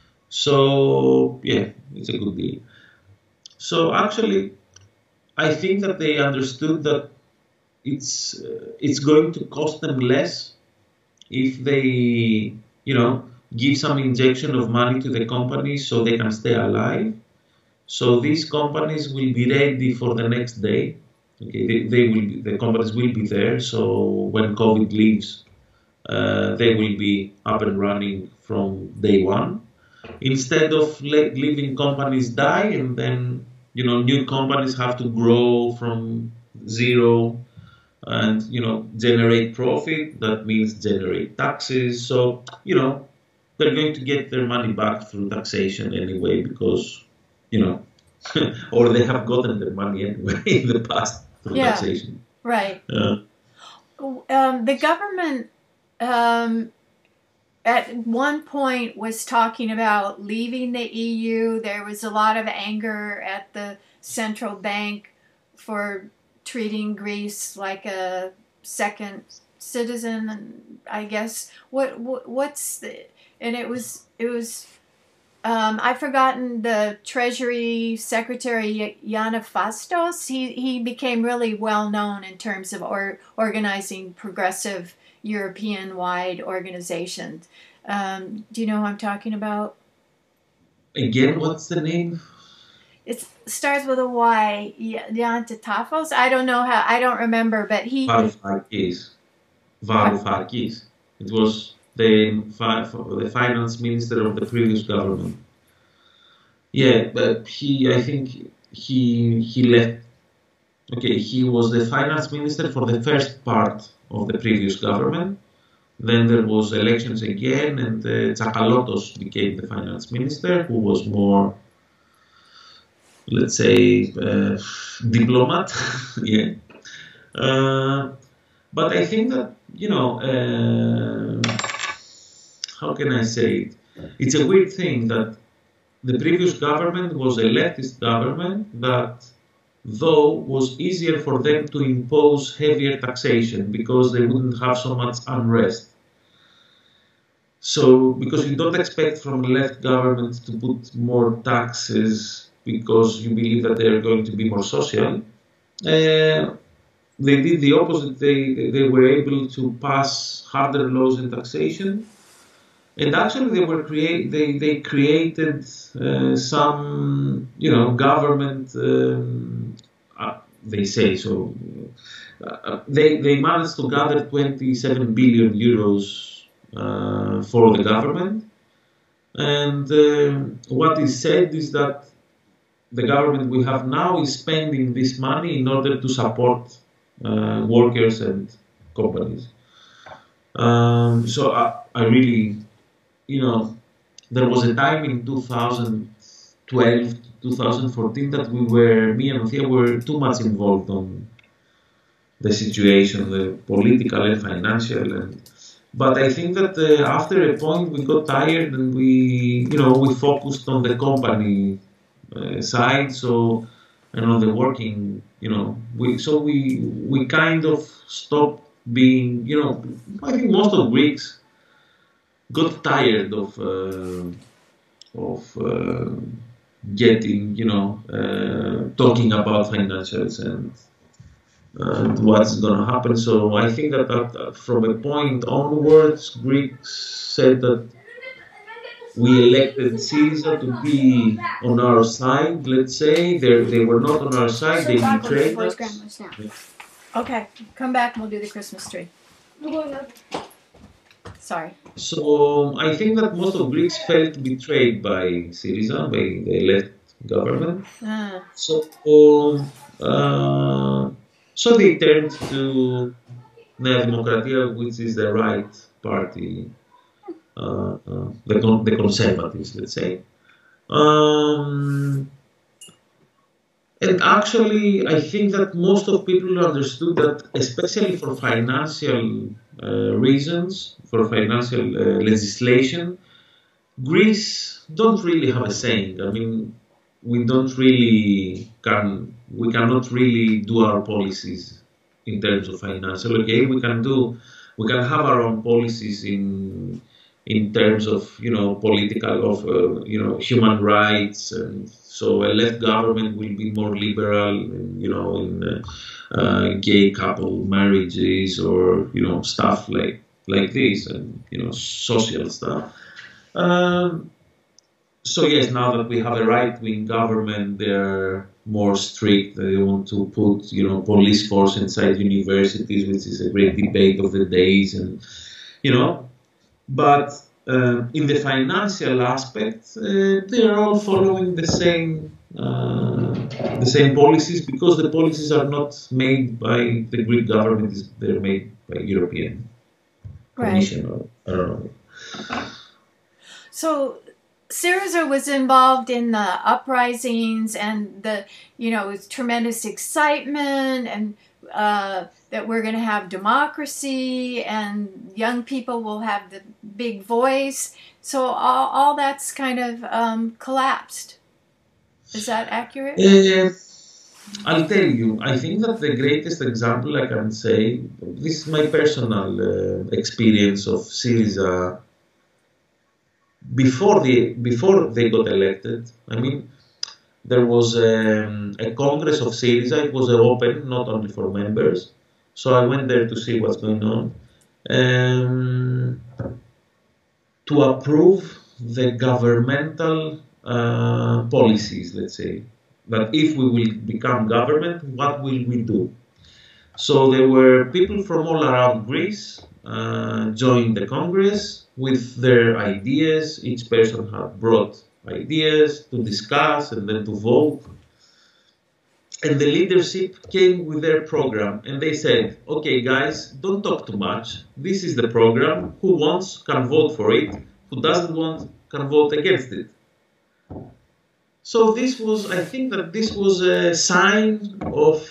Speaker 2: So yeah, it's a good deal. So actually, I think that they understood that it's uh, it's going to cost them less if they, you know, give some injection of money to the companies so they can stay alive. So these companies will be ready for the next day. Okay, they, they will be, the companies will be there. So when COVID leaves, uh, they will be up and running from day one, instead of let, leaving companies die and then, you know, new companies have to grow from zero and, you know, generate profit. That means generate taxes. So, you know, they're going to get their money back through taxation anyway because, you know, or they have gotten their money anyway in the past through
Speaker 1: Yeah,
Speaker 2: taxation.
Speaker 1: right.
Speaker 2: Uh,
Speaker 1: Um, the government um, at one point was talking about leaving the E U. There was a lot of anger at the central bank for treating Greece like a second citizen, I guess. What, what what's the, and it was it was um, I've forgotten the Treasury Secretary Yana Fastos. He he became really well known in terms of or, organizing progressive European-wide organizations. Um, do you know who I'm talking about?
Speaker 2: again, what's the name?
Speaker 1: It starts with a Y. Yantatafos. I don't know how. I don't remember, but he.
Speaker 2: Varoufakis. Varoufakis. It was the fi- the finance minister of the previous government. Yeah, but he, I think he he left. Okay, he was the finance minister for the first part of the previous government. Then there was elections again, and uh, Tsakalotos became the finance minister, who was more, let's say, uh, diplomat. Yeah. Uh, but I think that, you know, uh, how can I say it? It's a weird thing that the previous government was a leftist government that, though, was easier for them to impose heavier taxation because they wouldn't have so much unrest. So, because you don't expect from a left government to put more taxes because you believe that they're going to be more social, uh, they did the opposite. They they were able to pass harder laws in taxation, and actually they were create they they created uh, some, you know, government. Um, uh, they say so. Uh, they they managed to gather twenty-seven billion euros. Uh, for the government, and uh, what is said is that the government we have now is spending this money in order to support uh, workers and companies. Um, so I, I really, you know, there was a time in two thousand twelve, two thousand fourteen that we were, me and Thea were too much involved on the situation, the political and financial, and but I think that uh, after a point we got tired and we, you know, we focused on the company uh, side, so and on the working, you know, we so we we kind of stopped being, you know, I think most of Greeks got tired of uh, of uh, getting, you know, uh, talking about financials and and what's going to happen. So I think that, that from a point onwards, Greeks said that we elected Syriza to be on our side, let's say. They they were not on our side, they betrayed us.
Speaker 1: Okay, come back and we'll do the Christmas tree. Sorry.
Speaker 2: So I think that most of Greeks felt betrayed by Syriza, by the left government.
Speaker 1: Ah.
Speaker 2: So, uh, so they turned to Nea Demokratia, which is the right party, uh, uh, the, con the conservatives, let's say. Um, and actually, I think that most of people understood that, especially for financial uh, reasons, for financial uh, legislation, Greece don't really have a saying. I mean, we don't really can, we cannot really do our policies in terms of financial. Okay, we can do, we can have our own policies in in terms of, you know, political, of uh, you know, human rights, and so a left government will be more liberal, in, you know, in uh, uh, gay couple marriages, or, you know, stuff like like this, and, you know, social stuff. Um, so yes, now that we have a right-wing government, they're more strict. They want to put, you know, police force inside universities, which is a great debate of the days, and, you know, but uh, in the financial aspect, uh, they are all following the same uh, the same policies, because the policies are not made by the Greek government; they're made by European Commission. Right. Or, I don't know.
Speaker 1: So Syriza was involved in the uprisings and the, you know, it was tremendous excitement, and uh, that we're going to have democracy and young people will have the big voice. So all, all that's kind of um, collapsed. Is that accurate?
Speaker 2: Uh, I'll tell you, I think that the greatest example I can say, this is my personal uh, experience of Syriza before the before they got elected. I mean, there was um, a Congress of Syriza. It was open, not only for members. So I went there to see what's going on, um, to approve the governmental uh, policies, let's say. But if we will become government, what will we do? So there were people from all around Greece uh, joined the Congress with their ideas. Each person had brought ideas to discuss and then to vote. And the leadership came with their program, and they said, okay guys, don't talk too much. This is the program. Who wants can vote for it. Who doesn't want can vote against it. So this was, I think that this was a sign of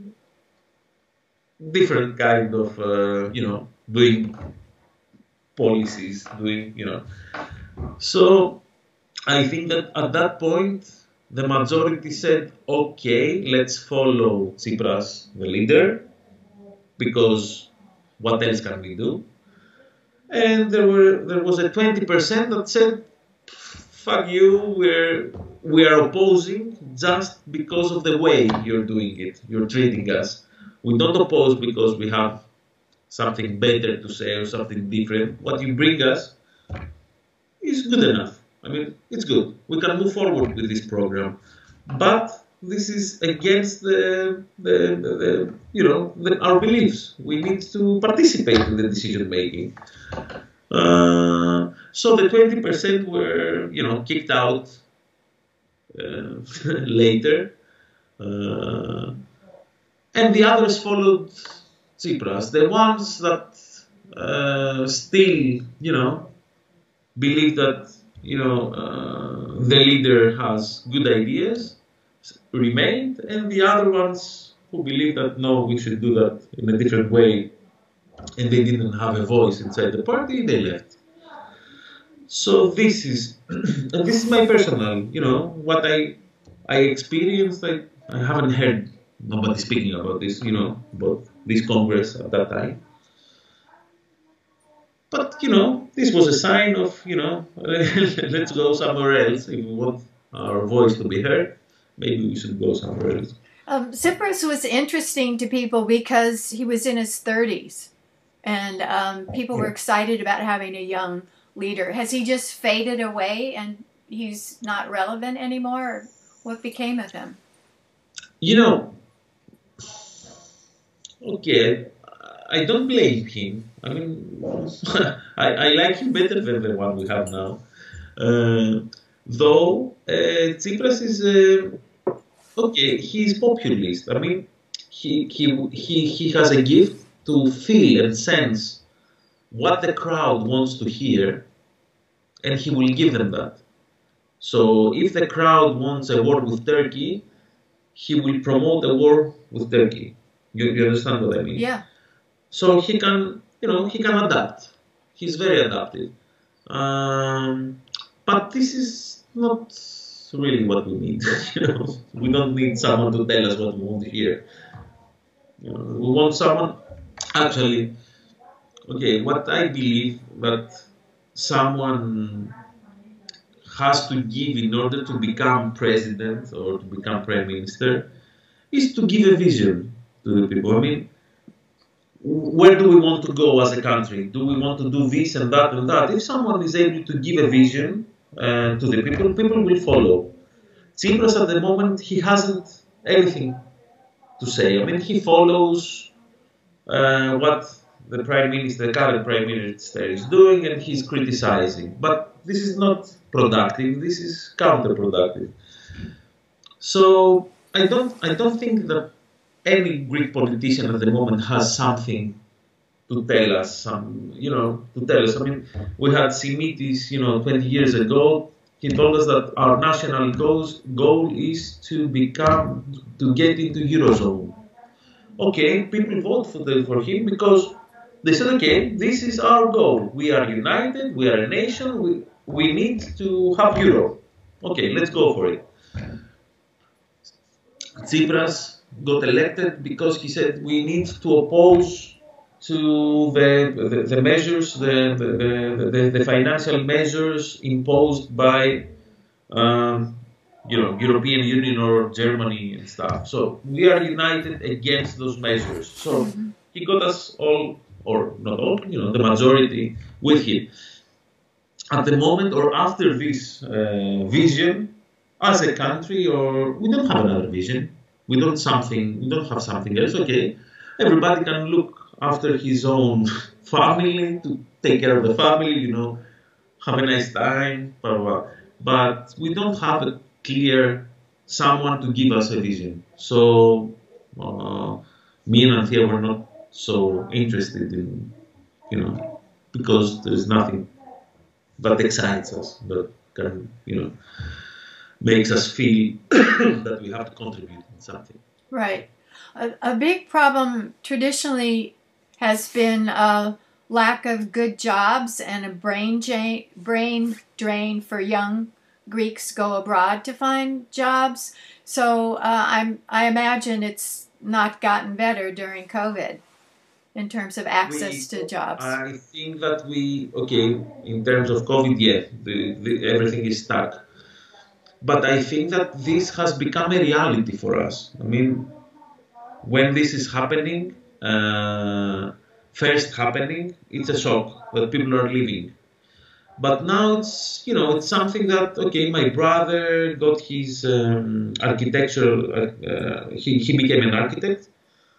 Speaker 2: different kind of, uh, you know, doing policies, doing, you know. So I think that at that point, the majority said, okay, let's follow Tsipras, the leader, because what else can we do? And there were there was a twenty percent that said, fuck you, we're, we are opposing just because of the way you're doing it, you're treating us. We don't oppose because we have something better to say or something different. What you bring us is good enough. I mean, it's good. We can move forward with this program. But this is against the, the, the, the you know, the, our beliefs. We need to participate in the decision making. Uh, so the twenty percent were, you know, kicked out uh, later. Uh, and the others followed Tsipras. The ones that uh, still, you know, believe that, you know, uh, the leader has good ideas remained, and the other ones who believe that no, we should do that in a different way, and they didn't have a voice inside the party, they left. So this is, and this is my personal, you know, what I I experienced. I, I haven't heard nobody speaking about this, you know, about this Congress at that time. But, you know, this was a sign of, you know, let's go somewhere else. If we want our voice to be heard, maybe we should go somewhere else.
Speaker 1: Um, Tsipras was interesting to people because he was in his thirties, and um, people were excited about having a young leader. Has he just faded away and he's not relevant anymore? What became of him?
Speaker 2: You know, okay, I don't blame him. I mean, I, I like him better than the one we have now. Uh, though, uh, Tsipras is, uh, okay, he's populist. I mean, he, he, he, he has a gift to feel and sense what the crowd wants to hear, and he will give them that. So if the crowd wants a war with Turkey, he will promote a war with Turkey. You, you understand what I mean?
Speaker 1: Yeah.
Speaker 2: So he can, you know, he can adapt. He's very adaptive. Um, but this is not really what we need. You know, we don't need someone to tell us what we want to hear. You know, we want someone. Actually, okay, what I believe that someone has to give in order to become president or to become prime minister is to give a vision to the people. I mean, where do we want to go as a country? Do we want to do this and that and that? If someone is able to give a vision uh, to the people, people will follow. Tsipras at the moment, he hasn't anything to say. I mean, he follows uh, what the prime minister, the current prime minister is doing, and he's criticizing. But this is not productive. This is counterproductive. So I don't, I don't think that any Greek politician at the moment has something to tell us, some, you know, to tell us. I mean, we had Simitis, you know, twenty years ago. He told us that our national goals, goal is to become, to get into Eurozone. Okay, people vote for, the, for him because they said, okay, this is our goal. We are united, we are a nation, we, we need to have Euro. Okay, let's go for it. Tsipras got elected because he said we need to oppose to the, the, the measures, the, the, the, the financial measures imposed by um, you know, European Union or Germany and stuff. So we are united against those measures. So mm-hmm. he got us all, or not all, you know, the majority with him. At the moment or after this uh, vision, as a country, or we don't have another vision. We don't something. We don't have something else. Okay, everybody can look after his own family, to take care of the family. You know, have a nice time. Blah, blah, blah. But we don't have a clear someone to give us a vision. So uh, me and Anthea were not so interested in, you know, because there's nothing that excites us, that can, you know, makes us feel that we have to contribute in something.
Speaker 1: Right. A, a big problem traditionally has been a lack of good jobs and a brain, ja- brain drain for young Greeks go abroad to find jobs. So uh, I'm, I imagine it's not gotten better during COVID in terms of access we, to jobs.
Speaker 2: I think that we, okay, in terms of COVID, yeah, the, the, everything is stuck. But I think that this has become a reality for us. I mean, when this is happening, uh, first happening, it's a shock that people are leaving. But now it's, you know, it's something that, okay, my brother got his um, architectural, uh, he, he became an architect.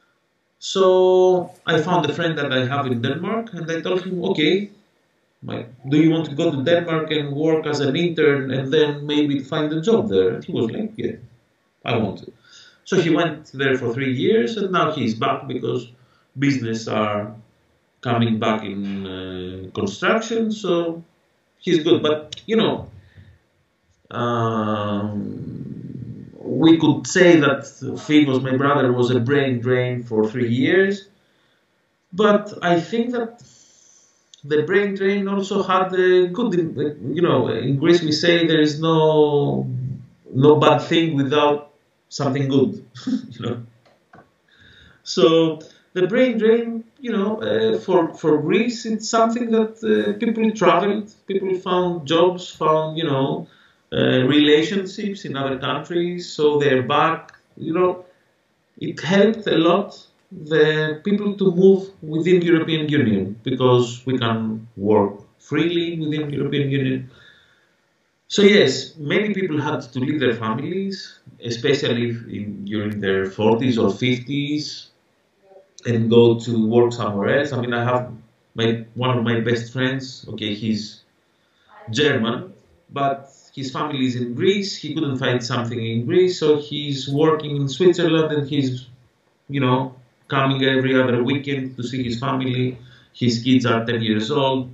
Speaker 2: So I found a friend that I have in Denmark, and I told him, okay, my, do you want to go to Denmark and work as an intern and then maybe find a job there? And he was like, yeah, I want to. So he went there for three years, and now he's back because business are coming back in uh, construction. So he's good. But you know, um, we could say that Fivos, my brother, was a brain drain for three years. But I think that the brain drain also had a good, you know, in Greece we say there is no no bad thing without something good, you know. So the brain drain, you know, uh, for for Greece, it's something that uh, people traveled, people found jobs, found, you know, uh, relationships in other countries, so they're back, you know. It helped a lot the people to move within European Union because we can work freely within European Union. So yes, many people had to leave their families, especially in, during their forties or fifties, and go to work somewhere else. I mean, I have my one of my best friends. Okay, he's German, but his family is in Greece. He couldn't find something in Greece, so he's working in Switzerland, and he's, you know, coming every other weekend to see his family. His kids are ten years old.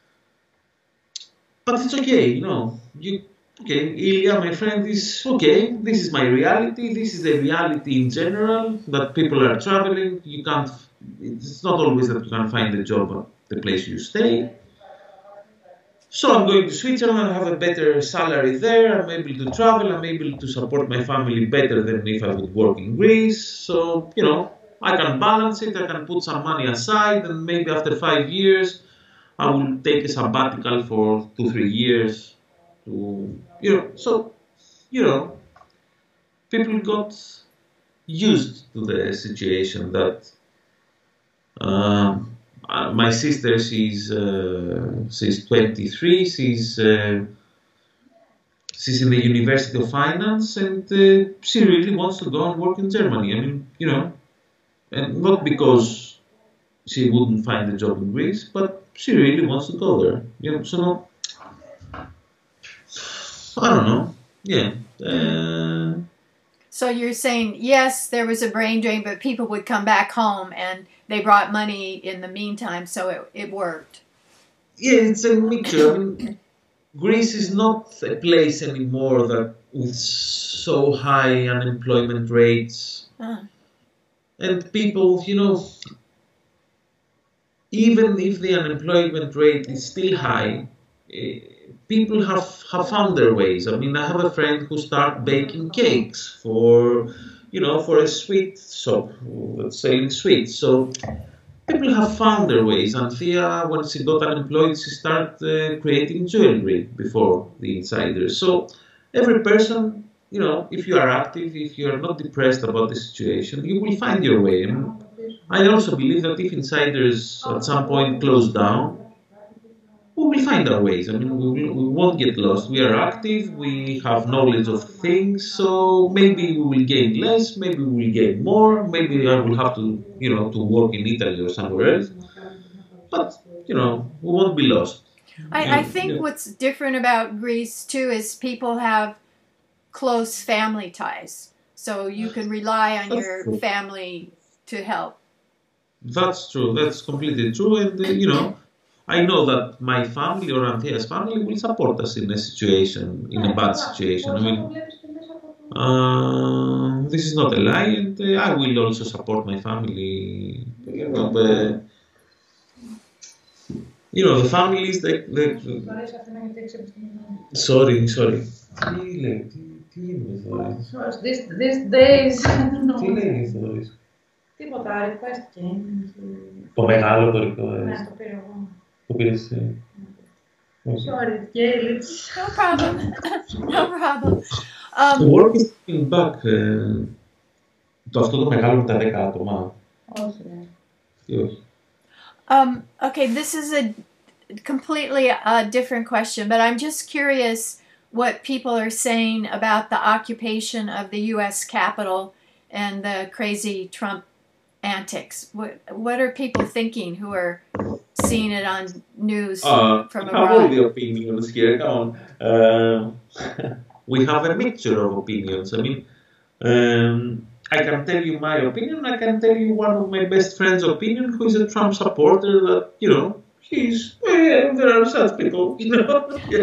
Speaker 2: But it's okay, you know. You, okay, Ilya, my friend, is okay. This is my reality. This is the reality in general, that people are traveling. You can't, it's not always that you can find a job at the place you stay. So I'm going to Switzerland, I have a better salary there, I'm able to travel, I'm able to support my family better than if I would work in Greece. So, you know, I can balance it, I can put some money aside, and maybe after five years, I will take a sabbatical for two, three years. To, you know, so, you know, people got used to the situation that um, uh, my sister, she's uh, she's twenty-three, she's uh, she's in the University of Finance, and uh, she really wants to go and work in Germany. I mean, you know, and not because she wouldn't find a job in Greece, but she really wants to go there. You know, so I don't know. Yeah. Uh,
Speaker 1: So you're saying, yes, there was a brain drain, but people would come back home and they brought money in the meantime, so it, it worked.
Speaker 2: Yeah, it's a mixture. I mean, Greece is not a place anymore that with so high unemployment rates.
Speaker 1: Uh.
Speaker 2: And people, you know, even if the unemployment rate is still high, eh, people have, have found their ways. I mean, I have a friend who started baking cakes for, you know, for a sweet shop that's selling sweets. So people have found their ways. Anthea, when she got unemployed, she started uh, creating jewelry before the insiders. So every person, you know, if you are active, if you are not depressed about the situation, you will find your way. And I also believe that if insiders at some point close down, we will find our ways. I mean, we, will, we won't get lost. We are active, we have knowledge of things, so maybe we will gain less, maybe we will gain more, maybe I will have to, you know, to work in Italy or somewhere else. But, you know, we won't be lost.
Speaker 1: I,
Speaker 2: Yeah,
Speaker 1: I think
Speaker 2: yeah.
Speaker 1: what's different about Greece, too, is people have close family ties. So you can rely on
Speaker 2: That's
Speaker 1: your
Speaker 2: true.
Speaker 1: family to help.
Speaker 2: That's true, that's completely true, and, uh, you know, I know that my family or Anthea's family will support us in a situation, in a bad situation. I mean, uh, this is not a lie, and uh, I will also support my family. You know, the, you know, the families, the, the, sorry, sorry. Τι λέει, τι, τι είναι θόρυβος.
Speaker 3: These, these days, I don't know.
Speaker 2: Τι λέει η θόρυβος.
Speaker 3: Τίποτα, request game.
Speaker 2: Το μεγάλο το request.
Speaker 3: Ναι, το πήρα εγώ.
Speaker 2: Το πήρες εσύ.
Speaker 3: Sorry, Gail, it's...
Speaker 1: No problem. No problem.
Speaker 2: The
Speaker 1: Um,
Speaker 2: work is coming back. ε, το αυτό το μεγάλο με τα δέκα άτομα.
Speaker 3: Όχι, ναι.
Speaker 2: Τι όχι.
Speaker 1: um, okay, this is a completely uh, different question, but I'm just curious what people are saying about the occupation of the U S Capitol and the crazy Trump antics. What what are people thinking who are seeing it on news
Speaker 2: Uh,
Speaker 1: from
Speaker 2: we have all
Speaker 1: abroad?
Speaker 2: the opinions here. Come on. Um, we have a mixture of opinions. I mean, um, I can tell you my opinion. I can tell you one of my best friends' opinion, who is a Trump supporter. That you know, he's well, there are such people. You know. Yeah.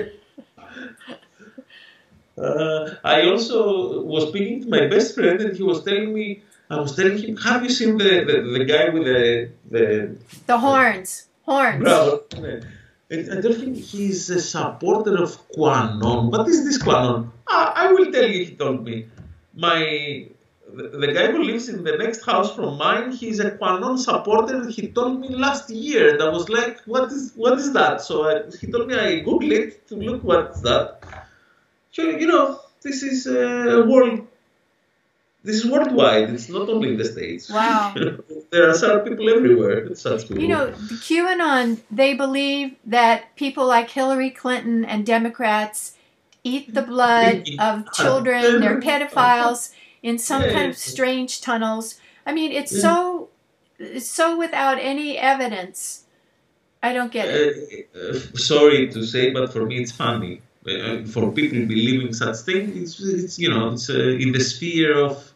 Speaker 2: Uh, I also was speaking to my best friend, and he was telling me. I was telling him, "Have you seen the the, the guy with the the
Speaker 1: the horns? Horns."
Speaker 2: Bravo. And I told him he's a supporter of QAnon. What is this QAnon? Ah, I will tell you, he told me. My the, the guy who lives in the next house from mine, he's a QAnon supporter. He told me last year, and I was like, what is what is that? So I, he told me I Googled it to look what's that. So, you know, this is a world. This is worldwide. It's not only in the States.
Speaker 1: Wow.
Speaker 2: There are some people everywhere. Such people.
Speaker 1: You know, the QAnon, they believe that people like Hillary Clinton and Democrats eat the blood of children. They're pedophiles in some kind of strange tunnels. I mean, it's yeah. so it's so without any evidence. I don't get it.
Speaker 2: Uh, uh, sorry to say, but for me it's funny. Uh, for people believing such things, it's, it's you know, it's uh, in the sphere of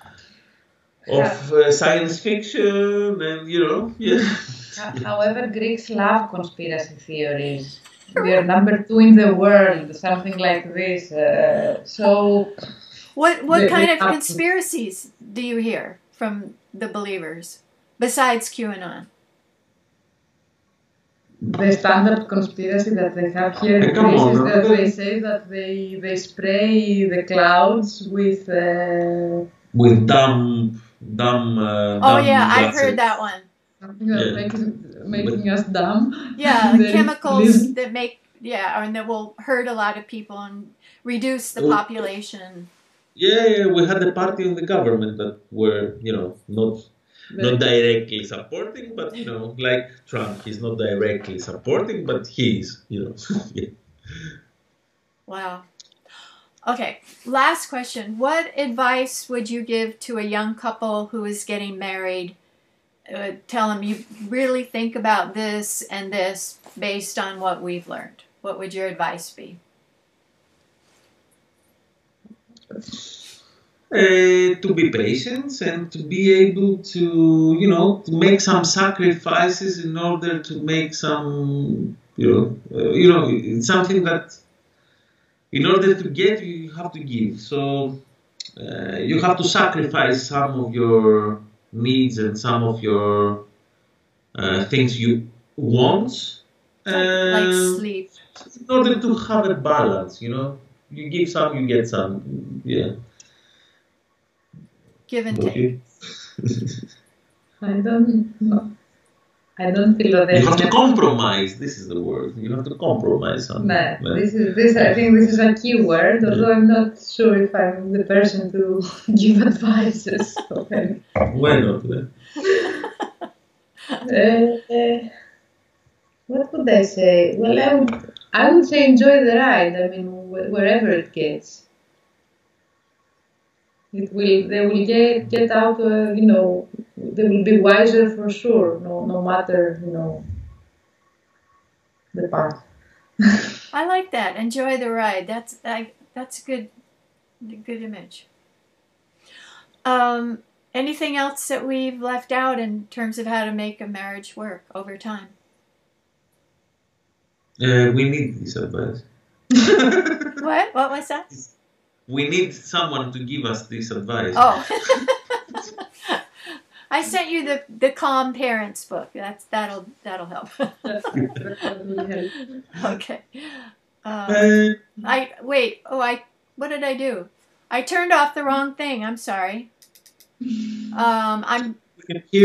Speaker 2: of uh, science fiction, and you know, yeah.
Speaker 3: However, Greeks love conspiracy theories. We are number two in the world, something like this. Uh, so,
Speaker 1: what what kind of conspiracies do you hear from the believers besides QAnon?
Speaker 3: The standard conspiracy that they have here in Greece is that they say that they they spray the clouds with uh,
Speaker 2: with dumb dumb. Uh,
Speaker 1: oh
Speaker 2: dumb
Speaker 1: yeah,
Speaker 2: gases.
Speaker 1: I've heard that one.
Speaker 3: Something that's yeah. making, making us dumb.
Speaker 1: Yeah, chemicals that make yeah, and that will hurt a lot of people and reduce the population.
Speaker 2: Yeah, yeah, we had a party in the government that were you know not. Not directly supporting, but you know, like Trump, he's not directly supporting, but he's, you know. Yeah.
Speaker 1: Wow. Okay, last question. What advice would you give to a young couple who is getting married? Uh, tell them you really think about this and this based on what we've learned. What would your advice be?
Speaker 2: Uh, to be patient and to be able to, you know, to make some sacrifices in order to make some, you know, uh, you know, it's something that in order to get, you have to give. So uh, you have to sacrifice some of your needs and some of your uh, things you want.
Speaker 1: Uh, like sleep.
Speaker 2: In order to have a balance, you know, you give some, you get some, yeah.
Speaker 1: Give and take.
Speaker 3: I don't know. I don't feel that
Speaker 2: you have to compromise. This is the word. You have to compromise on.
Speaker 3: Nah, this is this. I think this is a key word. Although I'm not sure if I'm the person to give advices. Okay.
Speaker 2: Why not?
Speaker 3: uh, what would I say? Well, I would. I would say enjoy the ride. I mean, wh wherever it gets. It will. They will get get out. Uh, you know, they will be wiser for sure. No, no matter you know the path.
Speaker 1: I like that. Enjoy the ride. That's I, that's a good, good image. Um, anything else that we've left out in terms of how to make a marriage work over time?
Speaker 2: Uh, we need this advice.
Speaker 1: What? What was that?
Speaker 2: We need someone to give us this advice.
Speaker 1: Oh, I sent you the the Calm Parents book. That's that'll that'll help. Okay. Um, uh, I wait. Oh, I what did I do? I turned off the wrong thing. I'm sorry. Um, I'm.